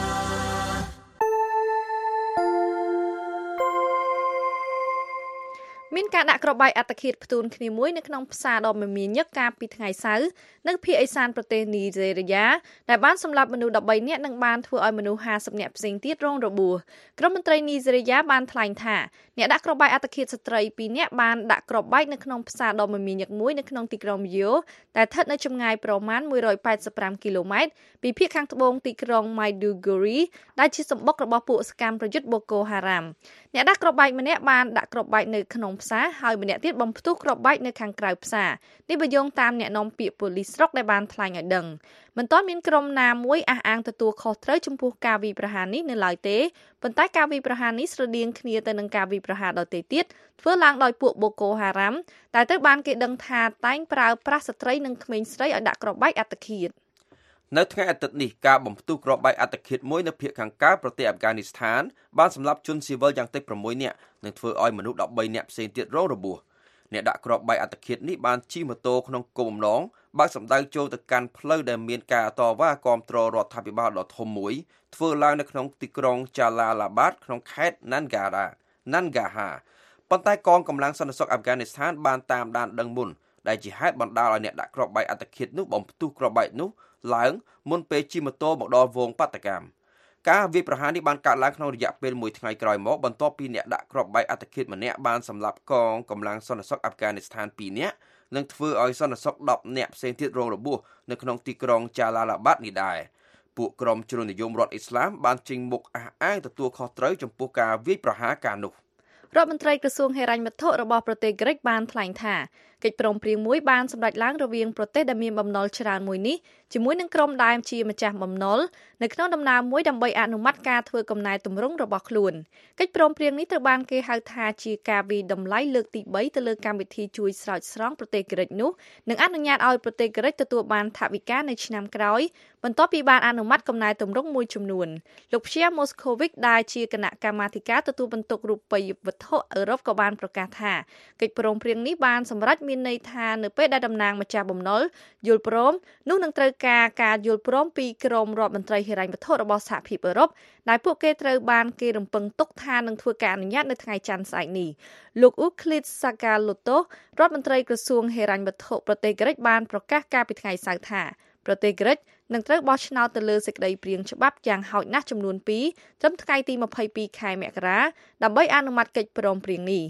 មានការដាក់គ្រាប់បែកអត្តឃាតផ្ទួនគ្នាមួយនៅក្នុងផ្សារដ៏មមាញឹកកាលពីថ្ងៃសៅរ៍នៅភាគឦសានប្រទេសនីហ្សេរីយ៉ាដែលបានសម្លាប់មនុស្សដប់បីនាក់និងបានធ្វើឲ្យមនុស្សห้าสิบនាក់ផ្សេងទៀតរងរបួសក្រមមន្ត្រីនីហ្សេរីយ៉ាបានថ្លែងថាអ្នកដាក់គ្រាប់បែកអត្តឃាតស្ត្រីពីរនាក់បានដាក់គ្រាប់បែកនៅក្នុងផ្សារដ៏មមាញឹកមួយនៅក្នុងទីក្រុងយ៉ូដែលស្ថិតនៅចម្ងាយប្រមាណmột trăm tám mươi lămគីឡូម៉ែត្រពីភាគខាងត្បូងទីក្រុង Maiduguri ដែលជាសម្បុករបស់ពួកសកម្មប្រយុទ្ធបូកូហារ៉ាមអ្នកដាក់គ្រាប់បែកម្នាក់បានដាក់គ្រាប់បែកនៅក្នុងផ្សារហើយម្នាក់ទៀតបំផ្ទុះគ្រាប់បែកនៅខាងក្រៅផ្សារនេះបើយោងតាមអ្នកនាំពាក្យប៉ូលីសស្រុកដែលបានថ្លែងឲ្យដឹងមិនទាន់មានក្រុមណាមួយអះអាងទទួលខុសត្រូវចំពោះការវាយប្រហារនេះនៅឡើយទេប៉ុន្តែការវាយប្រហារនេះស្រដៀងគ្នាទៅនឹងការវាយប្រហារដទៃទៀតធ្វើឡើងដោយពួកបូកូហារ៉ាមតែត្រូវបានគេដឹងថាតែងប្រើប្រាស់ស្ត្រីនិងក្មេងស្រីឲ្យដាក់គ្រាប់បែកអត្តឃាតនៅថ្ងៃអាទិត្យនេះការបំផ្ទុះគ្រាប់បែកអត្តឃាតមួយនៅភាគខាងកើតប្រទេសអាហ្វហ្គានីស្ថានបានសម្លាប់ជនស៊ីវិលយ៉ាងតិចប្រាំមួយនាក់និងធ្វើឲ្យមនុស្សដប់បីនាក់ផ្សេងទៀតរងរបួសអ្នកដាក់គ្រាប់បែកអត្តឃាតនេះបានជិះម៉ូតូក្នុងគោលបំណងបើកសម្ដៅចូលទៅកាន់ផ្លូវដែលមានការតវ៉ាគាំទ្ររដ្ឋាភិបាលដ៏ធំមួយធ្វើឡើងនៅក្នុងទីក្រុងចាឡាឡាបាតក្នុងខេត្តណាន់ហ្គារ៉ាណាន់ហ្គាហាប៉ុន្តែកងកម្លាំងសន្តិសុខអាហ្វហ្គានីស្ថានបានតាមដានដឹងមុនដែលជាហេតុបណ្ដាលឲ្យអ្នកដាក់គ្រាប់បែកអត្តឃាតនោះបំផ្ទុះគ្រាប់បែកនោះឡើងមុនពេលជិះម៉ូតូមកដល់វងបាតកម្មការវាយប្រហារនេះបានកើតឡើងក្នុងរយៈពេលមួយថ្ងៃក្រោយមកបន្ទាប់ពីអ្នកដាក់គ្រាប់បែកអត្តឃាតម្នាក់បានសម្លាប់កងកម្លាំងសន្តិសុខអាហ្វហ្គានីស្ថានពីរនាក់និងធ្វើឲ្យសន្តិសុខដប់នាក់ផ្សេងទៀតរងរបួសនៅក្នុងទីក្រុងចាឡាឡាបាតនេះដែរពួកក្រុមជ្រុលនិយមរដ្ឋអ៊ីស្លាមបានចេញមុខអះអាងទទួលខុសត្រូវចំពោះការវាយប្រហារការនោះរដ្ឋមន្ត្រីក្រសួងហិរញ្ញវត្ថុរបស់ប្រទេសក្រិកបានថ្លែងថាកិច្ចព្រមព្រៀងមួយបានសម្រេចឡើងរវាងប្រទេសដែលមានបំណុលច្រើនមួយនេះជាមួយនឹងក្រុមដែលជាម្ចាស់បំណុលនៅក្នុងដំណើរមួយដើម្បីអនុម័តការធ្វើកំណែទម្រង់របស់ខ្លួនកិច្ចព្រមព្រៀងនេះត្រូវបានគេហៅថាជាការវិតម្លៃលើកទីបីទៅលើកម្មវិធីជួយស្រោចស្រង់ប្រទេសក្រិកនោះនិងអនុញ្ញាតឲ្យប្រទេសក្រិកទទួលបានថវិកានៅឆ្នាំក្រោយបន្ទាប់ពីបានអនុម័តកំណែទម្រង់មួយចំនួនលោកព្យាម៉ូស្កូវិកដែលជាគណៈកម្មាធិការទទួលបន្ទុករូបិយវត្ថុអឺរ៉ុបក៏បានប្រកាសថាកិច្ចព្រមព្រៀងនេះបានសម្រេចមានន័យថានៅពេលដែលតំណាងម្ចាស់បំណុលយល់ព្រមនោះនឹងត្រូវការការយល់ព្រមពីក្រមរដ្ឋមន្ត្រីហិរញ្ញវត្ថុរបស់សហភាពអឺរ៉ុបដែលពួកគេត្រូវបានគេរំពឹងទុកថានឹងធ្វើការអនុញ្ញាតនៅថ្ងៃច័ន្ទស្អែកនេះលោកអ៊ូក្លីតសាកាឡូតូរដ្ឋមន្ត្រីក្រសួងហិរញ្ញវត្ថុប្រទេសក្រិកបានប្រកាសកាលពីថ្ងៃសៅរ៍ថាប្រទេសក្រិកនឹងត្រូវបោះឆ្នោតទៅលើសេចក្តីព្រាងច្បាប់យ៉ាងហោចណាស់ចំនួនពីរត្រឹមថ្ងៃទីម្ភៃពីរខែមករាដើម្បីអនុម័តកិច្ចព្រមព្រៀងនេះ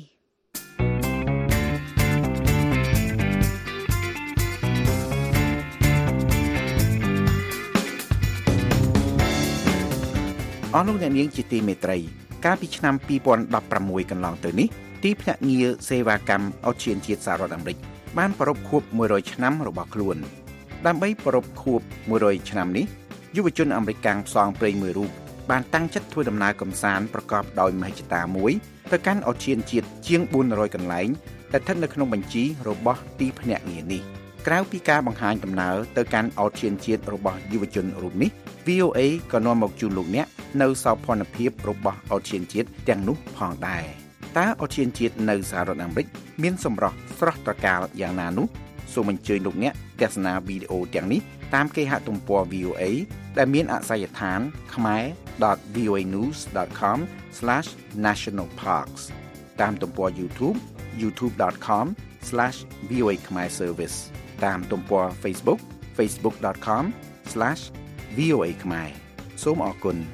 អស់លោកអ្នកនាងជាទីមេត្រីកាលពីឆ្នាំពីរពាន់ដប់ប្រាំមួយកន្លងទៅនេះទីភ្នាក់ងារសេវាកម្មអូសៀនជាតិសហរដ្ឋអាមេរិកបានប្រារព្ធខួបមួយរយឆ្នាំរបស់ខ្លួនដើម្បីប្រារព្ធខួបមួយរយឆ្នាំនេះយុវជនអាមេរិកកាំងផ្សងព្រេងមួយរូបបានតាំងចិត្តធ្វើដំណើរកម្សាន្តប្រកបដោយមហិច្ឆតាមួយទៅកាន់អូសៀនជាតិជាងបួនរយកន្លែងដែលស្ថិតនៅក្នុងបញ្ជីរបស់ទីភ្នាក់ងារនេះក្រៅពីការបង្ហាញដំណើរទៅកាន់អធិជាតិជាតិរបស់យុវជនរូបនេះ វី អូ អេ ក៏នាំមកជូនលោកអ្នកនៅសោភ័ណភាពរបស់អធិជាតិទាំងនោះផងដែរតើអធិជាតិនៅសហរដ្ឋអាមេរិកមានសម្រស់ស្រស់ត្រកាលយ៉ាងណានោះសូមអញ្ជើញលោកអ្នកទស្សនាវីដេអូទាំងនេះតាមគេហទំព័រ វី អូ អេ ដែលមានអាសយដ្ឋាន khmer dot v o a news dot com slash national parks តាមទំព័រ YouTube youtube dot com slash v o a khmer service តាមទំព័រ Facebook facebook dot com slash v o a khmer សូមអរគុណ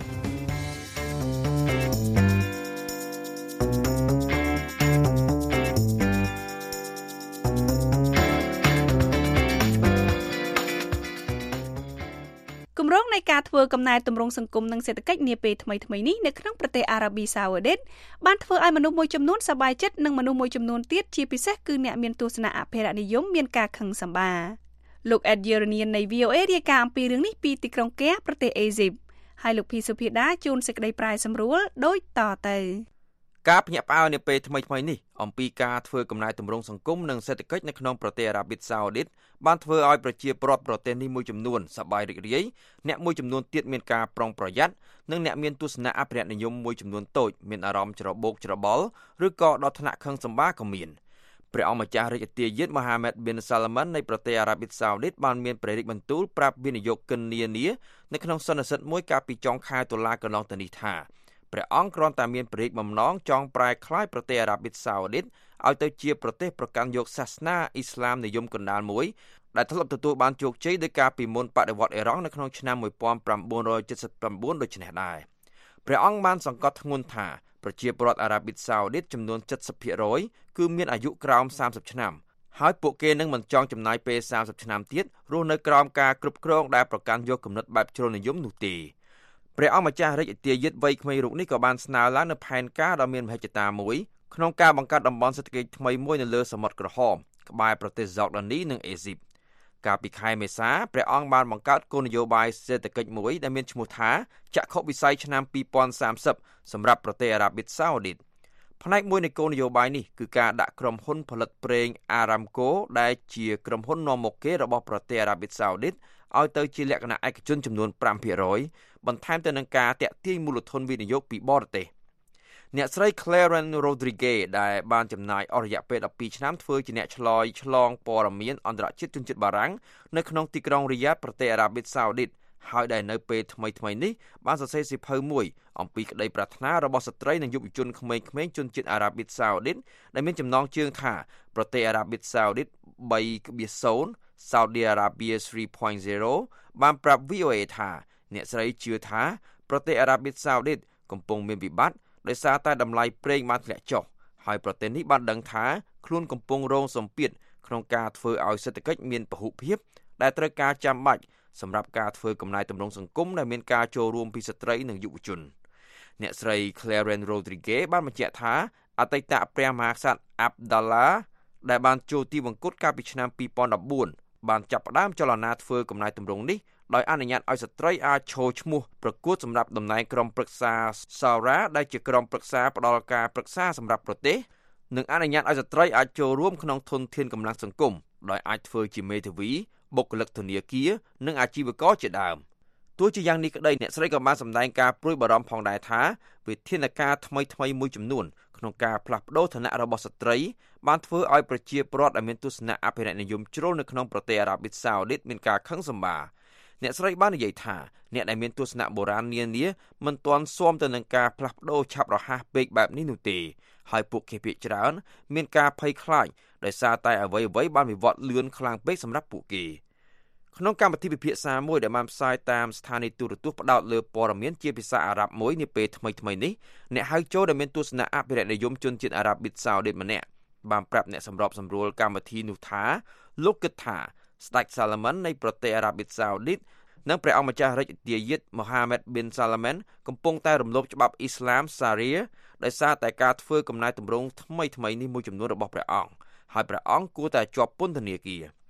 គម្រោងនៃការធ្វើកំណែទម្រង់សង្គមនិងសេដ្ឋកិច្ចនាពេលថ្មីៗនេះនៅក្នុងប្រទេសអារ៉ាប៊ីសាអូឌីតបានធ្វើឲ្យមនុស្សមួយចំនួនសប្បាយចិត្តនិងមនុស្សមួយចំនួនទៀតជាពិសេសគឺអ្នកមានទស្សនៈអភិរក្សនិយមមានការខឹងសម្បាលោក Ed Yeranian នៃ វី អូ អេ រាយការណ៍អំពីរឿងនេះពីទីក្រុងកែប្រទេសអេស៊ីបហើយលោកភីសុភាដាជួនសេចក្តីប្រាយសម្រួលដូចតទៅការភ្ញាក់ផ្អើលនាពេលថ្មីៗនេះអំពីការធ្វើកំណែទម្រង់សង្គមនិងសេដ្ឋកិច្ចនៅក្នុងប្រទេសអារ៉ាប៊ីសាអូឌីតបានធ្វើឲ្យប្រជាពលរដ្ឋប្រទេសនេះមួយចំនួនសប្បាយរីករាយអ្នកមួយចំនួនទៀតមានការប្រុងប្រយ័ត្ននិងអ្នកមានទស្សនៈអភិរក្សនិយមមួយចំនួនតូចមានអារម្មណ៍ច្របូកច្របល់ឬក៏ដល់ថ្នាក់ខឹងសម្បាក៏មានព្រះអង្គម្ចាស់រាជទាយាទ Mohammed bin Salman នៃប្រទេសអារ៉ាប៊ីសាអូឌីតបានមានព្រះរាជបន្ទូលប្រាប់វិនិយោគិននានានៅក្នុងសន្និសីទមួយកាលពីចុងខែតុលាកន្លងទៅនេះថាព្រះអង្គគ្រាន់តែមានព្រះរាជបំណងចង់ប្រែក្លាយប្រទេសអារ៉ាប៊ីសាអូឌីតឲ្យទៅជាប្រទេសប្រកាន់យកសាសនាអ៊ីស្លាមនិយមកណ្ដាលមួយដែលធ្លាប់ទទួលបានជោគជ័យដោយការពីមុនបដិវត្តអេរ៉ង់នៅក្នុងឆ្នាំnineteen seventy-nineដូចនេះដែរព្រះអង្គបានសង្កត់ធ្ងន់ថាប្រជាពលរដ្ឋអារ៉ាប៊ីសាអូឌីតចំនួនseventy percentគឺមានអាយុក្រោមthirtyឆ្នាំហើយពួកគេនឹងមិនចង់ចំណាយពេលthirtyឆ្នាំទៀតរស់នៅក្រោមការគ្រប់គ្រងដែលប្រកាន់យកគំនិតបែបជ្រុលនិយមនោះទេព្រះអង្គម្ចាស់រាជទាយាទវ័យក្មេងរូបនេះក៏បានស្នើឡើងនូវផែនការដ៏មានមហិច្ឆតាមួយក្នុងការបង្កើតតំបន់សេដ្ឋកិច្ចថ្មីមួយនៅលើសមុទ្រក្រហមក្បែរប្រទេសយ៉ូដានីនិងអេស៊ីបកាលពីខែមេសាព្រះអង្គបានបង្កើតគោលនយោបាយសេដ្ឋកិច្ចមួយដែលមានឈ្មោះថាចក្ខុវិស័យឆ្នាំtwenty thirtyសម្រាប់ប្រទេសអារ៉ាប៊ីសាអូឌីតផ្នែកមួយនៃគោលនយោបាយនេះគឺការដាក់ក្រុមហ៊ុនផលិតប្រេង Aramco ដែលជាក្រុមហ៊ុននាំមុខគេរបស់ប្រទេសអារ៉ាប៊ីសាអូឌីតឲ្យទៅជាលក្ខណៈឯកជនចំនួនfive percentបន្ថែមទៅនឹងការតាក់ទាញមូលធនវិនិយោគពីបរទេសអ្នកស្រី Clarence Rodriguez ដែលបានចំណាយអស់រយៈពេលtwelveឆ្នាំធ្វើជាអ្នកឆ្លើយឆ្លងព័ត៌មានអន្តរជាតិជនជាតិបារាំងនៅក្នុងទីក្រុងរីយ៉ាតប្រទេសអារ៉ាប៊ីសាអូឌីតហើយដែលនៅពេលថ្មីៗនេះបានសរសេរសៀវភៅមួយអំពីក្តីប្រាថ្នារបស់ស្ត្រីនិងយុវជនក្មេងៗជនជាតិអារ៉ាប៊ីសាអូឌីតដែលមានចំណងជើងថាប្រទេសអារ៉ាប៊ីសាអូឌីតthree point zero សោឌីអារ៉ាប៊ីthree point zero បានប្រាប់ វី អូ អេ ថាអ្នកស្រីជឿថាប្រទេសអារ៉ាប៊ីសាអូឌីតកំពុងមានវិបត្តិដោយសារតែតម្លៃប្រេងបានធ្លាក់ចុះហើយប្រទេសនេះបានដឹងថាខ្លួនកំពុងរងសម្ពាធក្នុងការធ្វើឲ្យសេដ្ឋកិច្ចមានពហុភាពដែលត្រូវការចាំបាច់សម្រាប់ការធ្វើកំណែទម្រង់សង្គមដែលមានការចូលរួមពីស្ត្រីនិងយុវជនអ្នកស្រី Clarence Rodriguez បានបញ្ជាក់ថាអតីតព្រះមហាក្សត្រ Abdallah ដែលបានចូលទីវង្គតកាលពីឆ្នាំtwenty fourteenបានចាប់ផ្ដើមចលនាធ្វើកំណែទម្រង់នេះដោយអនុញ្ញាតឲ្យស្ត្រីអាចឈរឈ្មោះប្រកួតសម្រាប់តំណែងក្រុមប្រឹក្សា Shura ដែលជាក្រុមប្រឹក្សាផ្ដល់ការប្រឹក្សាសម្រាប់ប្រទេសនិងអនុញ្ញាតឲ្យស្ត្រីអាចចូលរួមក្នុងធនធានកម្លាំងសង្គមដោយអាចធ្វើជាមេធាវីបុគ្គលិកធនាគារនិងអាជីវករជាដើមទោះជាយ៉ាងនេះក្តីអ្នកស្រីក៏បានសម្ដែងការព្រួយបារម្ភផងដែរថាវិធានការថ្មីៗមួយចំនួនក្នុងការផ្លាស់ប្ដូរឋានៈរបស់ស្ត្រីបានធ្វើឲ្យប្រជាពលរដ្ឋដែលមានទស្សនៈអភិរក្សនិយមជ្រុលនៅក្នុងប្រទេសអារ៉ាប៊ីសាអូឌីតមានការខឹងសម្បារអ្នកស្រីបាននិយាយថាអ្នកដែលមានទស្សនៈបុរាណនានាមិនទាន់ស៊ាំទៅនឹងការផ្លាស់ប្ដូរឆាប់រហ័សពេកបែបនេះនោះទេហើយពួកគេភាគច្រើនមានការភ័យខ្លាចដោយសារតែអ្វីៗបានវិវត្តលឿនខ្លាំងពេកសម្រាប់ពួកគេក្នុងកម្មវិធីពិភាក្សាមួយដែលបានផ្សាយតាមស្ថានីយទូរទស្សន៍ផ្ដោតលើព័ត៌មានជាភាសាអារ៉ាប់មួយនាពេលថ្មីៗនេះអ្នកហៅចូលដែលមានទស្សនៈអភិរក្សនិយមជនជាតិអារ៉ាប៊ីសាអូឌីតម្នាក់បានប្រាប់អ្នកសម្របសម្រួលកម្មវិធីនោះថាលោកគិតថាស្ដេច Salman នៃប្រទេសអារ៉ាប៊ីសាអូឌីតនិងព្រះអង្គម្ចាស់រាជទាយាទ Mohammed bin Salman កំពុងតែរំលោភច្បាប់អ៊ីស្លាម Sharia ដោយសារតែការធ្វើកំណែទម្រង់ថ្មីៗនេះមួយចំនួនរបស់ព្រះអង្គហើយព្រះអង្គគួរតែជាប់ពន្ធនាគារ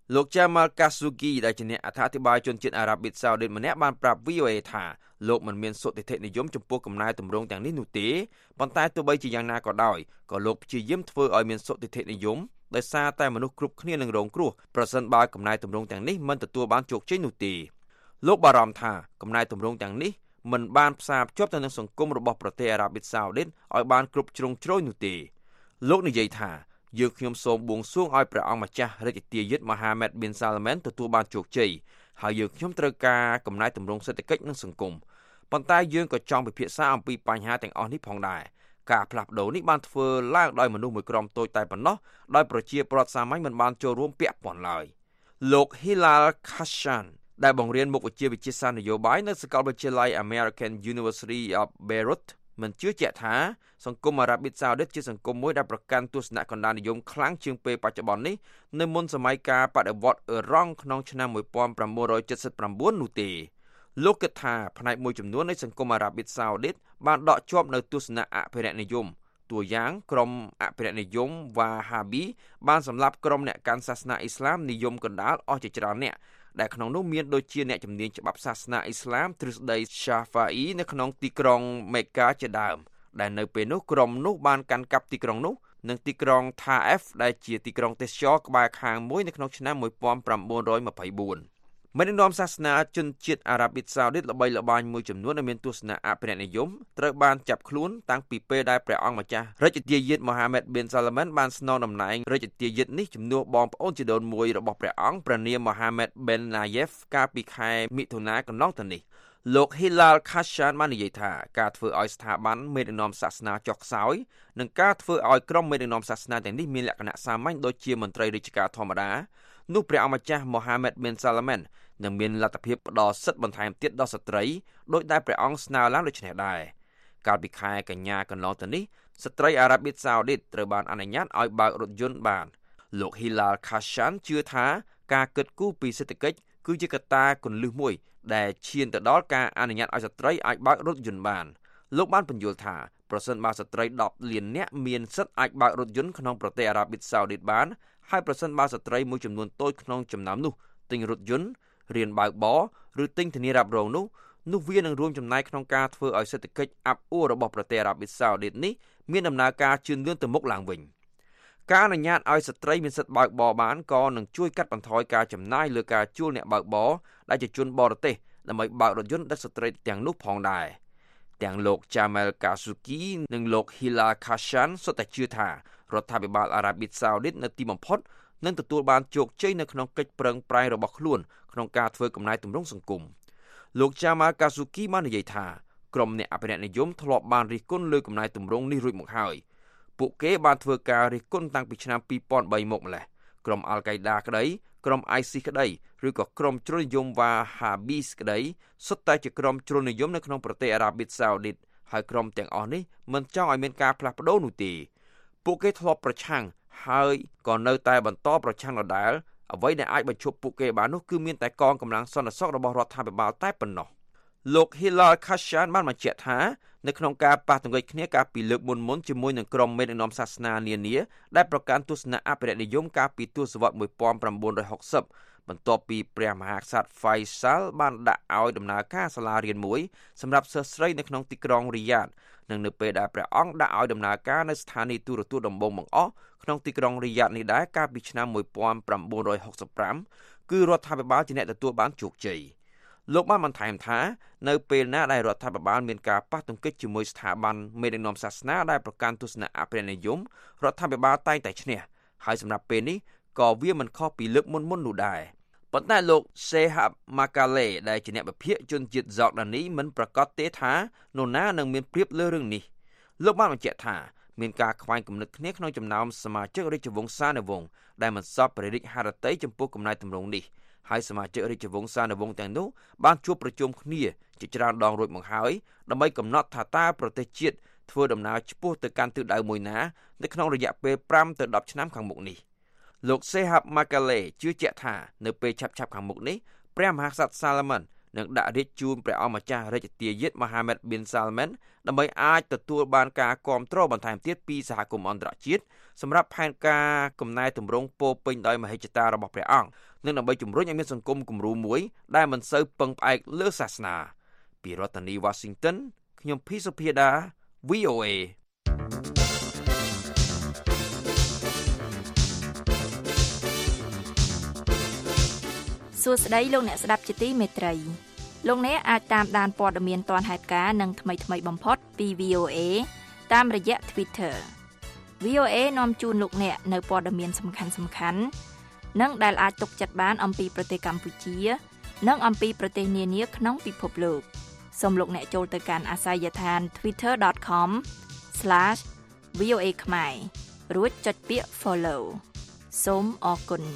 លោក Jamal Khashoggi ដែលជាអ្នកអត្ថាធិប្បាយជនជាតិអារ៉ាប៊ីសាអូឌីតម្នាក់បានប្រាប់ វី អូ เอ ថាលោកមិនមានសុទិដ្ឋិនិយមចំពោះកំណែទម្រង់ទាំងនេះនោះទេប៉ុន្តែទោះបីជាយ៉ាងណាក៏ដោយក៏លោកព្យាយាមធ្វើឲ្យមានសុទិដ្ឋិនិយមដោយសារតែមនុស្សគ្រប់គ្នានឹងរងគ្រោះប្រសិនបើកំណែទម្រង់ទាំងនេះមិនទទួលបានជោគជ័យនោះទេលោកបារម្ភថាកំណែទម្រង់ទាំងនេះមិនបានផ្សារភ្ជាប់ទៅនឹងសង្គមរបស់ប្រទេសអារ៉ាប៊ីសាអូឌីតឲ្យបានគ្រប់ជ្រុងជ្រោយនោះទេលោកនិយាយថាយើងខ្ញុំសូមបួងសួងឲ្យព្រះអង្គម្ចាស់រាជទាយាទ Mohammed bin Salman ទទួលបានជោគជ័យហើយយើងខ្ញុំត្រូវការកំណែទម្រង់សេដ្ឋកិច្ចនិងសង្គមប៉ុន្តែយើងក៏ចង់ពិភាក្សាអំពីបញ្ហាទាំងអស់នេះផងដែរការផ្លាស់ប្ដូរនេះបានធ្វើឡើងដោយមនុស្សមួយក្រុមតូចតែប៉ុណ្ណោះដោយប្រជាពលរដ្ឋសាមញ្ញមិនបានចូលរួមពាក់ព័ន្ធឡើយលោក Hilal Khashan ដែលបង្រៀនមុខវិជ្ជាវិទ្យាសាស្ត្រនយោបាយនៅសាកលវិទ្យាល័យ American University of Beirut មិនជឿជាក់ថាសង្គមអារ៉ាប៊ីសាអូឌីតជាសង្គមមួយដែលប្រកាន់ទស្សនៈកណ្ដាលនិយមខ្លាំងជាងពេលបច្ចុប្បន្ននេះនៅមុនសម័យការបដិវត្តន៍អ៊ឺរ៉ង់ក្នុងឆ្នាំnineteen seventy-nineនោះទេលោកគិតថាផ្នែកមួយចំនួននៃសង្គមអារ៉ាប៊ីសាអូឌីតបានដកជាប់នៅទស្សនៈអភិរក្សនិយមតួយ៉ាងក្រុមអភិរក្សនិយមវ៉ាហាប៊ីបានសម្លាប់ក្រុមអ្នកកាន់សាសនាអ៊ីស្លាមនិយមកណ្ដាលអស់ជាច្រើនអ្នកដែលក្នុងនោះមានដូចជាអ្នកជំនាញច្បាប់សាសនាអ៊ីស្លាមទ្រឹស្ដី Shafi'i នៅក្នុងទីក្រុងមេកាជាដើមដែលនៅពេលនោះក្រុមនោះបានកាន់កាប់ទីក្រុងនោះនិងទីក្រុង Taif ដែលជាទីក្រុងទេសចរក្បែរខាងមួយនៅក្នុងឆ្នាំnineteen twenty-fourមេដឹកនាំសាសនាជនជាតិអារ៉ាប៊ីសាអូឌីតល្បីល្បាញមួយចំនួនដែលមានទស្សនៈអភិរក្សនិយមត្រូវបានចាប់ខ្លួនតាំងពីពេលដែលព្រះអង្គម្ចាស់រាជទាយាទ Mohammed bin Salman បានស្នងតំណែងរាជទាយាទនេះជំនួសបងប្អូនជីដូនមួយរបស់ព្រះអង្គព្រះនាម Mohammed bin Nayef កាលពីខែមិថុនាកន្លងទៅនេះលោក Hilal Khashan បាននិយាយថាការធ្វើឲ្យស្ថាប័នមេដឹកនាំសាសនាចុះខ្សោយនិងការធ្វើឲ្យក្រុមមេដឹកនាំសាសនាទាំងនេះមានលក្ខណៈសាមញ្ញដូចជាមន្ត្រីរាជការធម្មតានោះព្រះអង្គម្ចាស់ Mohammed bin Salman នឹងមានលទ្ធភាពផ្ដល់សិទ្ធិបន្ថែមទៀតដល់ស្ត្រីដោយដែលព្រះអង្គស្នើឡើងដូចនេះដែរកាលពីខែកញ្ញាកន្លងទៅនេះស្ត្រីអារ៉ាប៊ីសាអូឌីតត្រូវបានអនុញ្ញាតឲ្យបើករថយន្តបានលោក Hilal Khashan ជឿថាការគិតគូរពីសេដ្ឋកិច្ចគឺជាកត្តាគន្លឹះមួយដែលឈានទៅដល់ការអនុញ្ញាតឲ្យស្ត្រីអាចបើករថយន្តបានលោកបានបញ្យល់ថាប្រសិនបើស្ត្រីtenលាននាក់មានសិទ្ធិអាចបើករថយន្តក្នុងប្រទេសអារ៉ាប៊ីសាអូឌីតបានហើយប្រសិនបើស្ត្រីមួយចំនួនតូចក្នុងចំណោមនោះទិញរថយន្តរៀនបើកបរឬទិញធានារ៉ាប់រងនោះនោះវានឹងរួមចំណែកក្នុងការធ្វើឲ្យសេដ្ឋកិច្ចអាប់អួររបស់ប្រទេសអារ៉ាប៊ីសាអូឌីតនេះមានដំណើរការជឿនលឿនទៅមុខឡើងវិញការអនុញ្ញាតឲ្យស្ត្រីមានសិទ្ធិបើកបរបានក៏នឹងជួយកាត់បន្ថយការចំណាយលើការជួលអ្នកបើកបរដែលជាជនបរទេសដើម្បីបើករថយន្តដឹកស្ត្រីទាំងនោះផងដែរទាំងលោក Jamal Khashoggi និងលោក Hilal Khashan សុទ្ធតែជឿថារដ្ឋាភិបាលអារ៉ាប៊ីសាអូឌីតនៅទីបំផុតនឹងទទួលបានជោគជ័យនៅក្នុងកិច្ចប្រឹងប្រែងរបស់ខ្លួនក្នុងការធ្វើកំណែទម្រង់សង្គមលោក Jamal Khashoggi បាននិយាយថាក្រុមអ្នកអភិរក្សនិយមធ្លាប់បានរិះគន់លើកំណែទម្រង់នេះរួចមកហើយពួកគេបានធ្វើការរិះគន់តាំងពីឆ្នាំtwo thousand threeមកម្ល៉េះក្រុមអាល់កៃដាក្តីក្រុម ISIS ក្តីឬក៏ក្រុមជ្រុលនិយមវ៉ាហាប៊ីក្តីសុទ្ធតែជាក្រុមជ្រុលនិយមនៅក្នុងប្រទេសអារ៉ាប៊ីសាអូឌីតហើយក្រុមទាំងអស់នេះមិនចង់ឲ្យមានការផ្លាស់ប្ដូរនោះទេពួកគេធ្លាប់ប្រឆាំងហើយក៏នៅតែបន្តប្រឆាំងដដែលអ្វីដែលអាចបញ្ឈប់ពួកគេបាននោះគឺមានតែកងកម្លាំងសន្តិសុខរបស់រដ្ឋាភិបាលតែប៉ុណ្ណោះលោក Hilal Khashan បានបញ្ជាក់ថានៅក្នុងការប៉ះទង្គិចគ្នាកាលពីលើកមុនមុនជាមួយនឹងក្រុមមេដឹកនាំសាសនានានាដែលប្រកាន់ទស្សនៈអភិរក្សនិយមកាលពីទសវត្សរ៍nineteen sixtyបន្ទាប់ពីព្រះមហាក្សត្រ Faisal បានដាក់ឲ្យដំណើរការសាលារៀនមួយសម្រាប់សិស្សស្រីនៅក្នុងទីក្រុងរីយ៉ាតនិងនៅពេលដែលព្រះអង្គដាក់ឲ្យដំណើរការនៅស្ថានីយទូរទស្សន៍ដំបងបង្អស់ក្នុងទីក្រុងរីយ៉ាតនេះដែរកាលពីឆ្នាំnineteen sixty-fiveគឺរដ្ឋាភិបាលជាអ្នកទទួលបានជោគជ័យលោកបានបន្ថែមថានៅពេលណាដែលរដ្ឋាភិបាលមានការប៉ះទង្គិចជាមួយស្ថាប័នមេដឹកនាំសាសនាដែលប្រកាន់ទស្សនៈអភិរក្សនិយមរដ្ឋាភិបាលតែងតែឈ្នះហើយសម្រាប់ពេលនេះក៏វាមិនខុសពីលើកមុនមុននោះដែរប៉ុន្តែលោក Shehab Makale ដែលជាអ្នកវិភាគជនជាតិហ្សកដានីមិនប្រកាសទេថានរណានឹងមានព្រៀបលើរឿងនេះលោកបានបញ្ជាក់ថាមានការខ្វែងគំនិតគ្នាក្នុងចំណោមសមាជិករាជវង្សានុវង្សដែលមិនសពព្រះរាជហឫទ័យចំពោះកំណែទម្រង់នេះហើយសមាជិករាជវង្សានុវង្សទាំងនោះបានជួបប្រជុំគ្នាជាច្រើនដងរួចមកហើយដើម្បីកំណត់ថាតើប្រទេសជាតិធ្វើដំណើរឆ្ពោះទៅកាន់ទិសដៅមួយណានៅក្នុងរយៈពេលfiveទៅtenឆ្នាំខាងមុខនេះលោក Shehab Makale ជឿជាក់ថានៅពេលឆាប់ៗខាងមុខនេះព្រះមហាក្សត្រ Salman នឹងដាក់រាជជូនព្រះអង្គម្ចាស់រាជទាយាទ Mohammed bin Salman ដើម្បីអាចទទួលបានការគាំទ្របន្ថែមទៀតពីសហគមន៍អន្តរជាតិសម្រាប់ផែនការកំណែទម្រង់ពោពេញដោយមហិច្ឆតារបស់ព្រះអង្គនិងដើម្បីជំរុញឲ្យមានសង្គមគំរូមួយដែលមិនសូវពឹងផ្អែកលើសាសនាពីរដ្ឋធានី Washington ខ្ញុំភីសុភាដា វី អូ អេសួស្តីលោកអ្នកស្ដាប់ជាទីមេត្រីលោកអ្នកអាចតាមដានព័ត៌មានទាន់ហេតុការណ៍និងថ្មីៗបំផុតពី វី អូ អេ តាមរយៈ Twitter វី អូ អេ នាំជូនលោកអ្នកនៅព័ត៌មានសំខាន់ៗនិងដែលអាចទុកចិត្តបានអំពីប្រទេសកម្ពុជានិងអំពីប្រទេសនានាក្នុងពិភពលោកសូមលោកអ្នកចូលទៅកាន់អាសយដ្ឋាន ทวิตเตอร์ ដอท คอม ស្លាស វី អូ เอ ខ្មែររួចចុចពាក្យ Follow សូមអរគុណ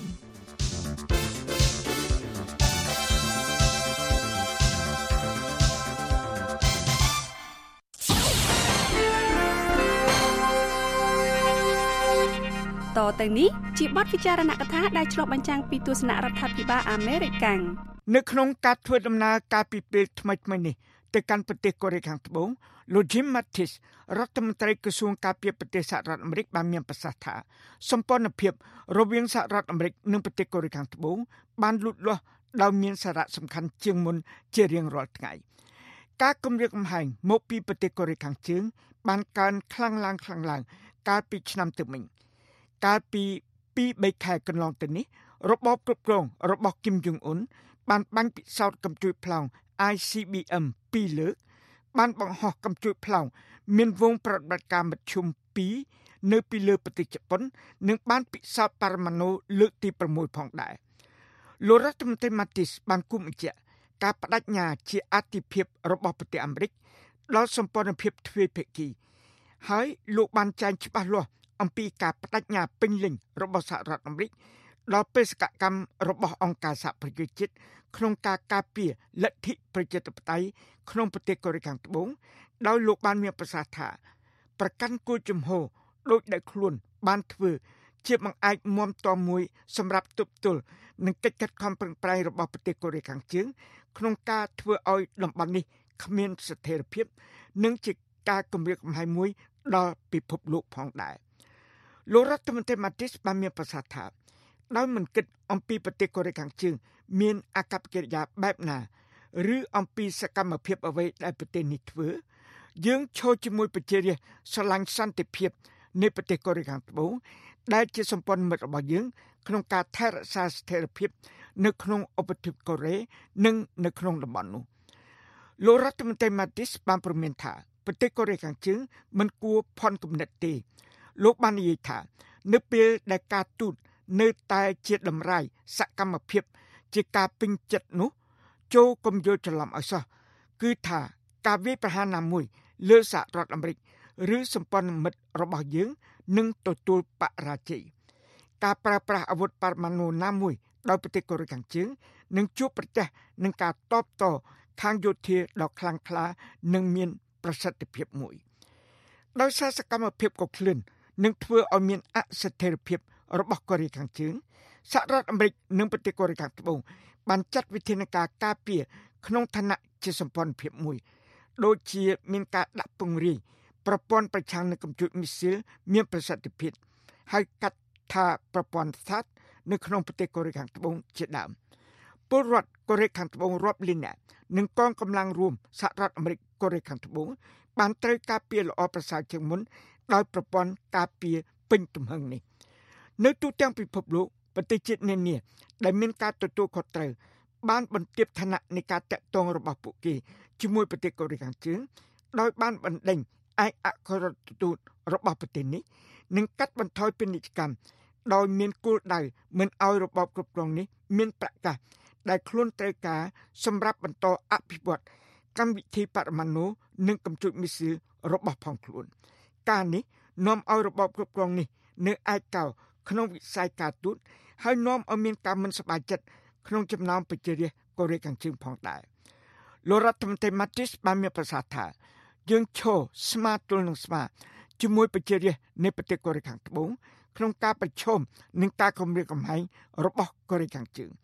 តទៅនេះជាបទពិចារណកថាដែលឆ្លុះបញ្ចាំងពីទស្សនៈរដ្ឋាភិបាលអាមេរិកនៅក្នុងការធ្វើដំណើរការពីពេលថ្មីៗនេះទៅកាន់ប្រទេសកូរ៉េខាងត្បូងលោក Jim Mattis រដ្ឋមន្ត្រីក្រសួងការពារប្រទេសសហរដ្ឋអាមេរិកបានមានប្រសាសន៍ថាសម្ព័ន្ធភាពរវាងសហរដ្ឋអាមេរិកនិងប្រទេសកូរ៉េខាងត្បូងបានលូតលាស់ដោយមានសារៈសំខាន់ជាងមុនជារៀងរាល់ថ្ងៃការគម្រាមកំហែងមកពីប្រទេសកូរ៉េខាងជើងបានកើនខ្លាំងឡើងខ្លាំងឡើងកាលពីឆ្នាំទៅមិញកាលពីពីរបីខែកន្លងទៅនេះរបបគ្រប់គ្រងរបស់គីមយុងអ៊ុនបានបាញ់ពិសោធន៍កំជួយផ្លោង I C B M ពីរលើកបានបង្ហោះកំជួយផ្លោងមានវងប្រតិបត្តិការមធ្យមពីរនៅពីលើប្រទេសជប៉ុននិងបានពិសោធន៍បរមាណូលើកទី៦ផងដែរលោករដ្ឋមន្ត្រី Mattis បានគូបញ្ជាក់ការបដិញ្ញាជាអធិភាពរបស់ប្រទេសអាមេរិកដល់សម្ព័ន្ធភាពទ្វេភាគីហើយលោកបានចែងច្បាស់លាស់អំពីការបដិញ្ញាពេញលេញរបស់សហរដ្ឋអាមេរិកដល់បេសកកម្មរបស់អង្គការសហប្រជាជាតិក្នុងការការពារលទ្ធិប្រជាធិបតេយ្យក្នុងប្រទេសកូរ៉េខាងត្បូងដោយលោកបានមានប្រសាសន៍ថាប្រកាន់គោលជំហរដោយដែលខ្លួនបានធ្វើជាបង្អែកមាំទាំមួយសម្រាប់ទប់ទល់នឹងកិច្ចខិតខំប្រឹងប្រែងរបស់ប្រទេសកូរ៉េខាងជើងក្នុងការធ្វើឲ្យតំបន់នេះគ្មានស្ថិរភាពនិងជាការគំរាមកំហែងមួយដល់ពិភពលោកផងដែរលោករដ្ឋមន្ត្រី Mattis បានមានប្រសាសន៍ថាដោយមិនគិតអំពីប្រទេសកូរ៉េខាងជើងមានអាកប្បកិរិយាបែបណាឬអំពីសកម្មភាពអ្វីដែលប្រទេសនេះធ្វើយើងឈរជាមួយប្រជារាស្ត្រស្រឡាញ់សន្តិភាពនៃប្រទេសកូរ៉េខាងត្បូងដែលជាសម្ព័ន្ធមិត្តរបស់យើងក្នុងការថែរក្សាស្ថិរភាពនៅក្នុងឧបទ្វីបកូរ៉េនិងនៅក្នុងតំបន់នោះលោករដ្ឋមន្ត្រី Mattis បានព្រមានថាប្រទេសកូរ៉េខាងជើងមិនគួរភ័ន្តគំនិតទេលោកបាននិយាយថានៅពេលដែលការទូតនៅតែជាតម្រាយសកម្មភាពជាការពេញចិត្តនោះចូលកុំយល់ច្រឡំឲ្យសោះគឺថាការវាយប្រហារណាមួយលើសហរដ្ឋអាមេរិកឬសម្ព័ន្ធមិត្តរបស់យើងនឹងទទួលបរាជ័យការប្រើប្រាស់អាវុធបរមាណូណាមួយដោយប្រទេសកូរ៉េខាងជើងនឹងជួបប្រទះនឹងការតបតខាងយោធាដ៏ខ្លាំងក្លានិងមានប្រសិទ្ធភាពមួយដោយសារសកម្មភាពកក្លឿននឹងធ្វើឲ្យមានអស្ថិរភាពរបស់កូរ៉េខាងជើងសហរដ្ឋអាមេរិកនិងប្រទេសកូរ៉េខាងត្បូងបានចាត់វិធានការការពារក្នុងឋានៈជាសម្ព័ន្ធភាពមួយដូចជាមានការដាក់ពង្រាយប្រព័ន្ធប្រឆាំងនឹងកំពូលមីស៊ីលមានប្រសិទ្ធភាពហើយកាត់ថាប្រព័ន្ធសាទនៅក្នុងប្រទេសកូរ៉េខាងត្បូងជាដើមពលរដ្ឋកូរ៉េខាងត្បូងរាប់លាននាក់និងកងកម្លាំងរួមសហរដ្ឋអាមេរិកកូរ៉េខាងត្បូងបានត្រូវការពារល្អប្រសើរជាងមុនដោយប្រព័ន្ធការពារពេញទំហឹងនេះនៅទូទាំងពិភពលោកប្រទេសជាតិនានាដែលមានការទទួលខុសត្រូវបានបន្ទាបឋានៈនៃការតាក់ទងរបស់ពួកគេជាមួយប្រទេសកូរ៉េខាងជើងដោយបានបណ្ដេញឯកអគ្គរដ្ឋទូតរបស់ប្រទេសនេះនិងកាត់បន្ថយពាណិជ្ជកម្មដោយមានគោលដៅមិនឲ្យរបបគ្រប់គ្រងនេះមានប្រកាសដែលខ្លួនត្រូវការសម្រាប់បន្តអភិវឌ្ឍកម្មវិធីបរមាណូនិងកំពូលមីស៊ីលរបស់ផងខ្លួនការនេះនាំឲ្យរបបគ្រប់គ្រងនេះនៅឯកោក្នុងវិស័យការទូតហើយនាំឲ្យមានការមិនសប្បាយចិត្តក្នុងចំណោមប្រជារាស្ត្រកូរ៉េខាងជើងផងដែរលោករដ្ឋមន្ត្រី Mattis បានមានប្រសាសន៍ថាយើងឈរស្មាទល់នឹងស្មាជាមួយប្រជារាស្ត្រនៃប្រទេសកូរ៉េខាងត្បូងក្នុងការប្រឈមនឹងការគំរាមកំហែងរបស់កូរ៉េខាងជើង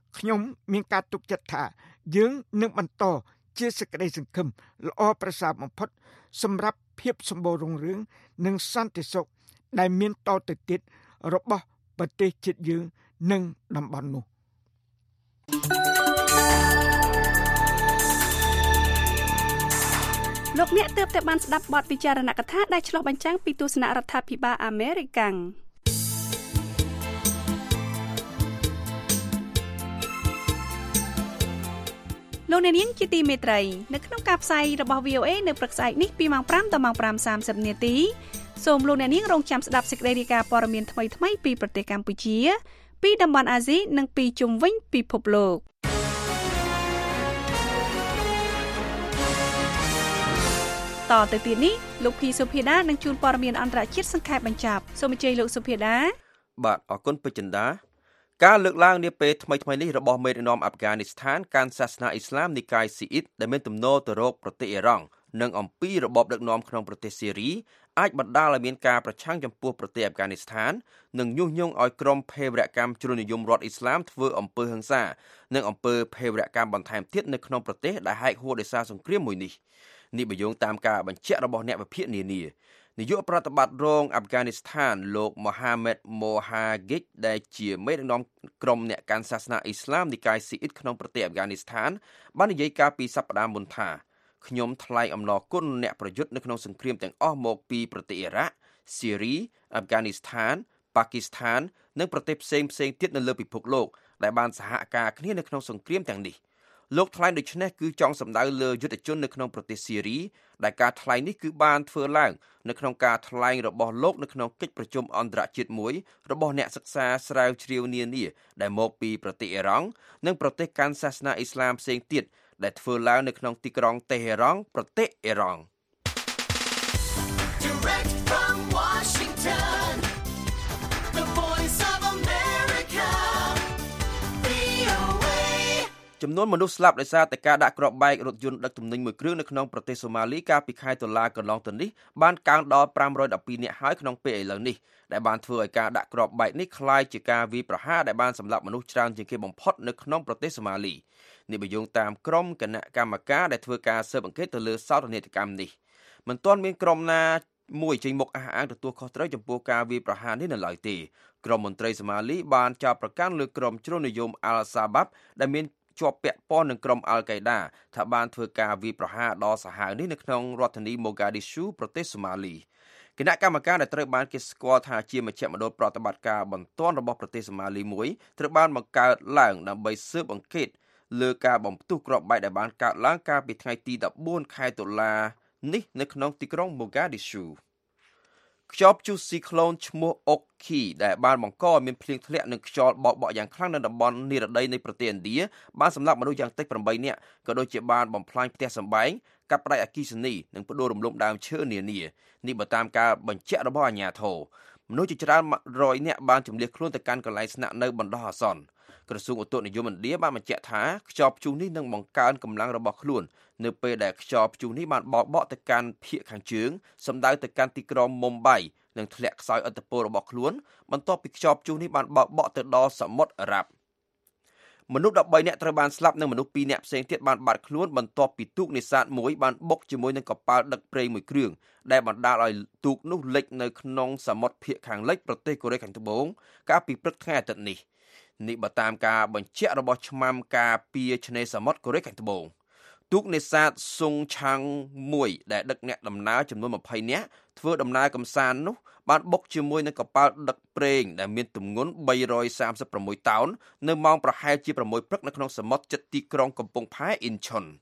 ខ្ញុំមានការទុកចិត្តថាយើងនឹងបន្តជាសេចក្តីសង្ឃឹមល្អប្រសើរបំផុតសម្រាប់ភាពសម្បូររុងរឿងនិងសន្តិសុខដែលមានតទៅទៀតរបស់ប្រទេសជាតិយើងនិងតំបន់នោះលោកអ្នកទើបតែបានស្ដាប់បទពិចារណកថាដែលឆ្លុះបញ្ចាំងពីទស្សនៈរដ្ឋាភិបាលអាមេរិកលោកអ្នកនាងជាទីមេត្រីនៅក្នុងការផ្សាយរបស់ វី អូ អេ នៅព្រឹកស្អែកនេះពីម៉ោងប្រាំដល់ម៉ោងប្រាំសាមសិបនាទីសូមលោកអ្នកនាងរងចាំស្ដាប់សេចក្តីរាយការណ៍ព័ត៌មានថ្មីៗពីប្រទេសកម្ពុជាពីតំបន់អាស៊ីនិងពីជុំវិញពិភពលោកតទៅទៀតនេះលោកភីសុភាដានឹងជួនព័ត៌មានអន្តរជាតិសង្ខេបបញ្ចប់សូមអញ្ជើញលោកសុភាដាបាទអរគុណពេជ្រចិន្តាការលើកឡើងនាពេលថ្មីៗនេះរបស់មេដឹកនាំអាហ្វហ្គានីស្ថានកាន់សាសនាអ៊ីស្លាមនិកាយស៊ីអ៊ីតដែលមានទំនោរទៅរកប្រទេសអ៊ីរ៉ង់និងអំពីរបបដឹកនាំក្នុងប្រទេសស៊េរីអាចបណ្ដាលឲ្យមានការប្រឆាំងចំពោះប្រទេសអាហ្វហ្គានីស្ថាននិងញុះញង់ឲ្យក្រុមភេរវកម្មជ្រុលនិយមរដ្ឋអ៊ីស្លាមធ្វើអំពើហិង្សានិងអំពើភេរវកម្មបន្ថែមទៀតនៅក្នុងប្រទេសដែលហែកហួរដោយសារសង្គ្រាមមួយនេះនេះបញ្យងតាមការបញ្ជាក់របស់អ្នកវិភាគនានានាយកប្រតិបត្តិរងអាហ្វហ្គានីស្ថានលោកម៉ូហាម៉េតម៉ូហាហ្គីកដែលជាមេដឹកនាំក្រុមអ្នកកាន់សាសនាអ៊ីស្លាមនិកាយស៊ីអ៊ីតក្នុងប្រទេសអាហ្វហ្គានីស្ថានបាននិយាយកាលពីសប្តាហ៍មុនថាខ្ញុំថ្លែងអំណរគុណអ្នកប្រយុទ្ធនៅក្នុងសង្គ្រាមទាំងអស់មកពីប្រទេសអ៊ីរ៉ាក់ស៊េរីអាហ្វហ្គានីស្ថានប៉ាគីស្ថាននិងប្រទេសផ្សេងផ្សេងទៀតនៅលើពិភពលោកដែលបានសហការគ្នានៅក្នុងសង្គ្រាមទាំងនេះលោកថ្លែងដូចនេះគឺចង់សម្ដៅលើយុទ្ធជននៅក្នុងប្រទេសស៊េរីដែលការថ្លែងនេះគឺបានធ្វើឡើងនៅក្នុងការថ្លែងរបស់លោកនៅក្នុងកិច្ចប្រជុំអន្តរជាតិមួយរបស់អ្នកសិក្សាស្រាវជ្រាវនានាដែលមកពីប្រទេសអ៊ីរ៉ង់និងប្រទេសកាន់សាសនាអ៊ីស្លាមផ្សេងទៀតដែលធ្វើឡើងនៅក្នុងទីក្រុងតេហេរ៉ង់ប្រទេសអ៊ីរ៉ង់ចំនួនមនុស្សស្លាប់ដោយសារតែការដាក់គ្រាប់បែករថយន្តដឹកទំនិញមួយគ្រឿងនៅក្នុងប្រទេសសូម៉ាលីកាលពីខែតុលាកន្លងទៅនេះបានកើនដល់ប្រាំរយដប់ពីរនាក់ហើយក្នុងពេលឥឡូវនេះដែលបានធ្វើឲ្យការដាក់គ្រាប់បែកនេះคล้ายជាការវាយប្រហារដែលបានសម្លាប់មនុស្សច្រើនជាងគេបំផុតនៅក្នុងប្រទេសសូម៉ាលីនេះបញ្យងតាមក្រុមគណៈកម្មការដែលធ្វើការស៊ើបអង្កេតទៅលើសោកនាដកម្មនេះមិនទាន់មានក្រុមណាមួយចេញមុខអះអាងទទួលខុសត្រូវចំពោះការវាយប្រហារនេះនៅឡើយទេក្រុមមន្ត្រីសូម៉ាលីបានចោទប្រកាន់លើក្រុមជ្រុលនិយមអាល់សាបាប់ដែលមានជាប់ពាក់ព័ន្ធនឹងក្រុមអាល់កេដាថាបានធ្វើការវាយប្រហារដ៏សាហាវនេះនៅក្នុងរដ្ឋធានីម៉ូហ្គាឌីស៊ូប្រទេសសូម៉ាលីគណៈកម្មការដែលត្រូវបានគេស្គាល់ថាជាមជ្ឈមណ្ឌលប្រតិបត្តិការបន្ទាន់របស់ប្រទេសសូម៉ាលីមួយត្រូវបានបង្កើតឡើងដើម្បីស៊ើបអង្កេតលើការបំផ្ទុះគ្រាប់បែកដែលបានកើតឡើងកាលពីថ្ងៃទីដប់បួនខែតុលានេះនៅក្នុងទីក្រុងម៉ូហ្គាឌីស៊ូខ្យល់ព្យុះស៊ីក្លូនឈ្មោះអុកឃីដែលបានបង្កឲ្យមានភ្លៀងធ្លាក់និងខ្យល់បោកបក់យ៉ាងខ្លាំងនៅតំបន់និរដីនៃប្រទេសឥណ្ឌាបានសម្លាប់មនុស្សយ៉ាងតិចប្រាំបីនាក់ក៏ដូចជាបានបំផ្លាញផ្ទះសម្បែងកាប់ផ្ដាច់អគ្គិសនីនិងផ្ដួលរំលំដើមឈើនានានេះបើតាមការបញ្ជាក់របស់អាជ្ញាធរមនុស្សជាច្រើនរយនាក់បានជម្លៀសខ្លួនទៅកាន់កន្លែងស្នាក់នៅបណ្ដោះអាសន្នក្រសួងឧតុនិយមឥណ្ឌាបានបញ្ជាក់ថាខ្យល់ព្យុះនេះនឹងបង្កើនកម្លាំងរបស់ខ្លួននៅពេលដែលខ្យល់ព្យុះនេះបានបោកបក់ទៅកាន់ភាគខាងជើងសម្ដៅទៅកាន់ទីក្រុងមុំបៃនិងធ្លាក់ខ្សោយឥទ្ធិពលរបស់ខ្លួនបន្ទាប់ពីខ្យល់ព្យុះនេះបានបោកបក់ទៅដល់សមុទ្រអារ៉ាប់មនុស្សដប់បីនាក់ត្រូវបានស្លាប់និងមនុស្សពីរនាក់ផ្សេងទៀតបានបាត់ខ្លួនបន្ទាប់ពីទូកនេសាទមួយបានបុកជាមួយនឹងកប៉ាល់ដឹកប្រេងមួយគ្រឿងដែលបណ្ដាលឲ្យទូកនោះលិចនៅក្នុងសមុទ្រភាគខាងលិចប្រទេសកូរ៉េខាងត្បូងកាលពីព្រឹកថ្ងៃអាទិត្យនេះនេះបើតាមការបញ្ជាក់របស់ឆ្មាំការពារឆ្នេរសមុទ្រកូរ៉េខាងត្បូងទូកនេសាទស៊ុងឆាំងមួយដែលដឹកអ្នកដំណើរចំនួនម្ភៃនាក់ធ្វើដំណើរកម្សាន្តនោះបានបុកជាមួយនឹងកប៉ាល់ដឹកប្រេងដែលមានទម្ងន់បីរយសាមសិបប្រាំមួយតោននៅម៉ោងប្រហែលជាប្រាំមួយព្រឹកនៅក្នុងសមុទ្រជិតទីក្រុងកំពង់ផែអ៊ីនឆុន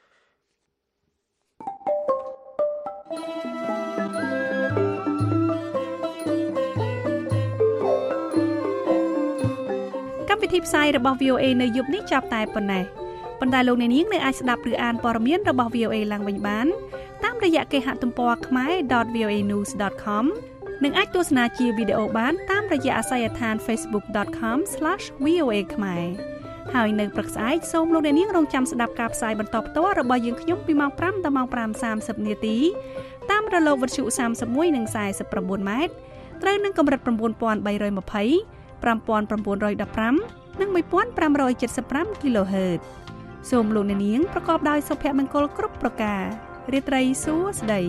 កម្មវិធីផ្សាយរបស់ វី អូ អេ នៅយប់នេះចាប់តែប៉ុណ្ណេះប៉ុន្តែលោកអ្នកនាងនៅអាចស្ដាប់ឬអានព័ត៌មានរបស់ វី អូ អេ ឡើងវិញបានតាមរយៈគេហទំព័រ ខមែរ ដត វី អូ អេ news ដត com និងអាចទស្សនាជាវីដេអូបានតាមរយៈអាសយដ្ឋាន facebook dot com slash v o a khmer ហើយនៅព្រឹកស្អែកសូមលោកអ្នកនាងរងចាំស្ដាប់ការផ្សាយបន្តផ្ទាល់របស់យើងខ្ញុំពីម៉ោងប្រាំដល់ម៉ោងប្រាំសាមសិបនាទីតាមរលកវិទ្យុសាមសិបមួយនិងសាយសិបប្រាំបួនម៉ែត្រត្រូវនឹងកម្រិត៩,៣២០ ៥,៩១៥និង one thousand five hundred seventy-five គីឡូហឺតซ์ សូមលោកអ្នកនាងប្រកបដោយសុភមង្គលគ្រប់ប្រការរាត្រីសួស្តី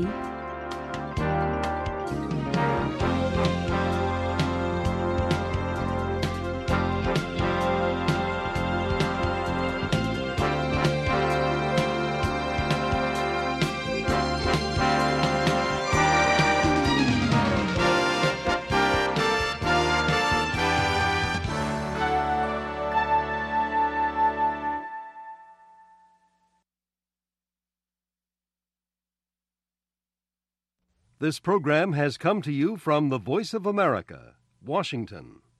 This program has come to you from the Voice of America, Washington.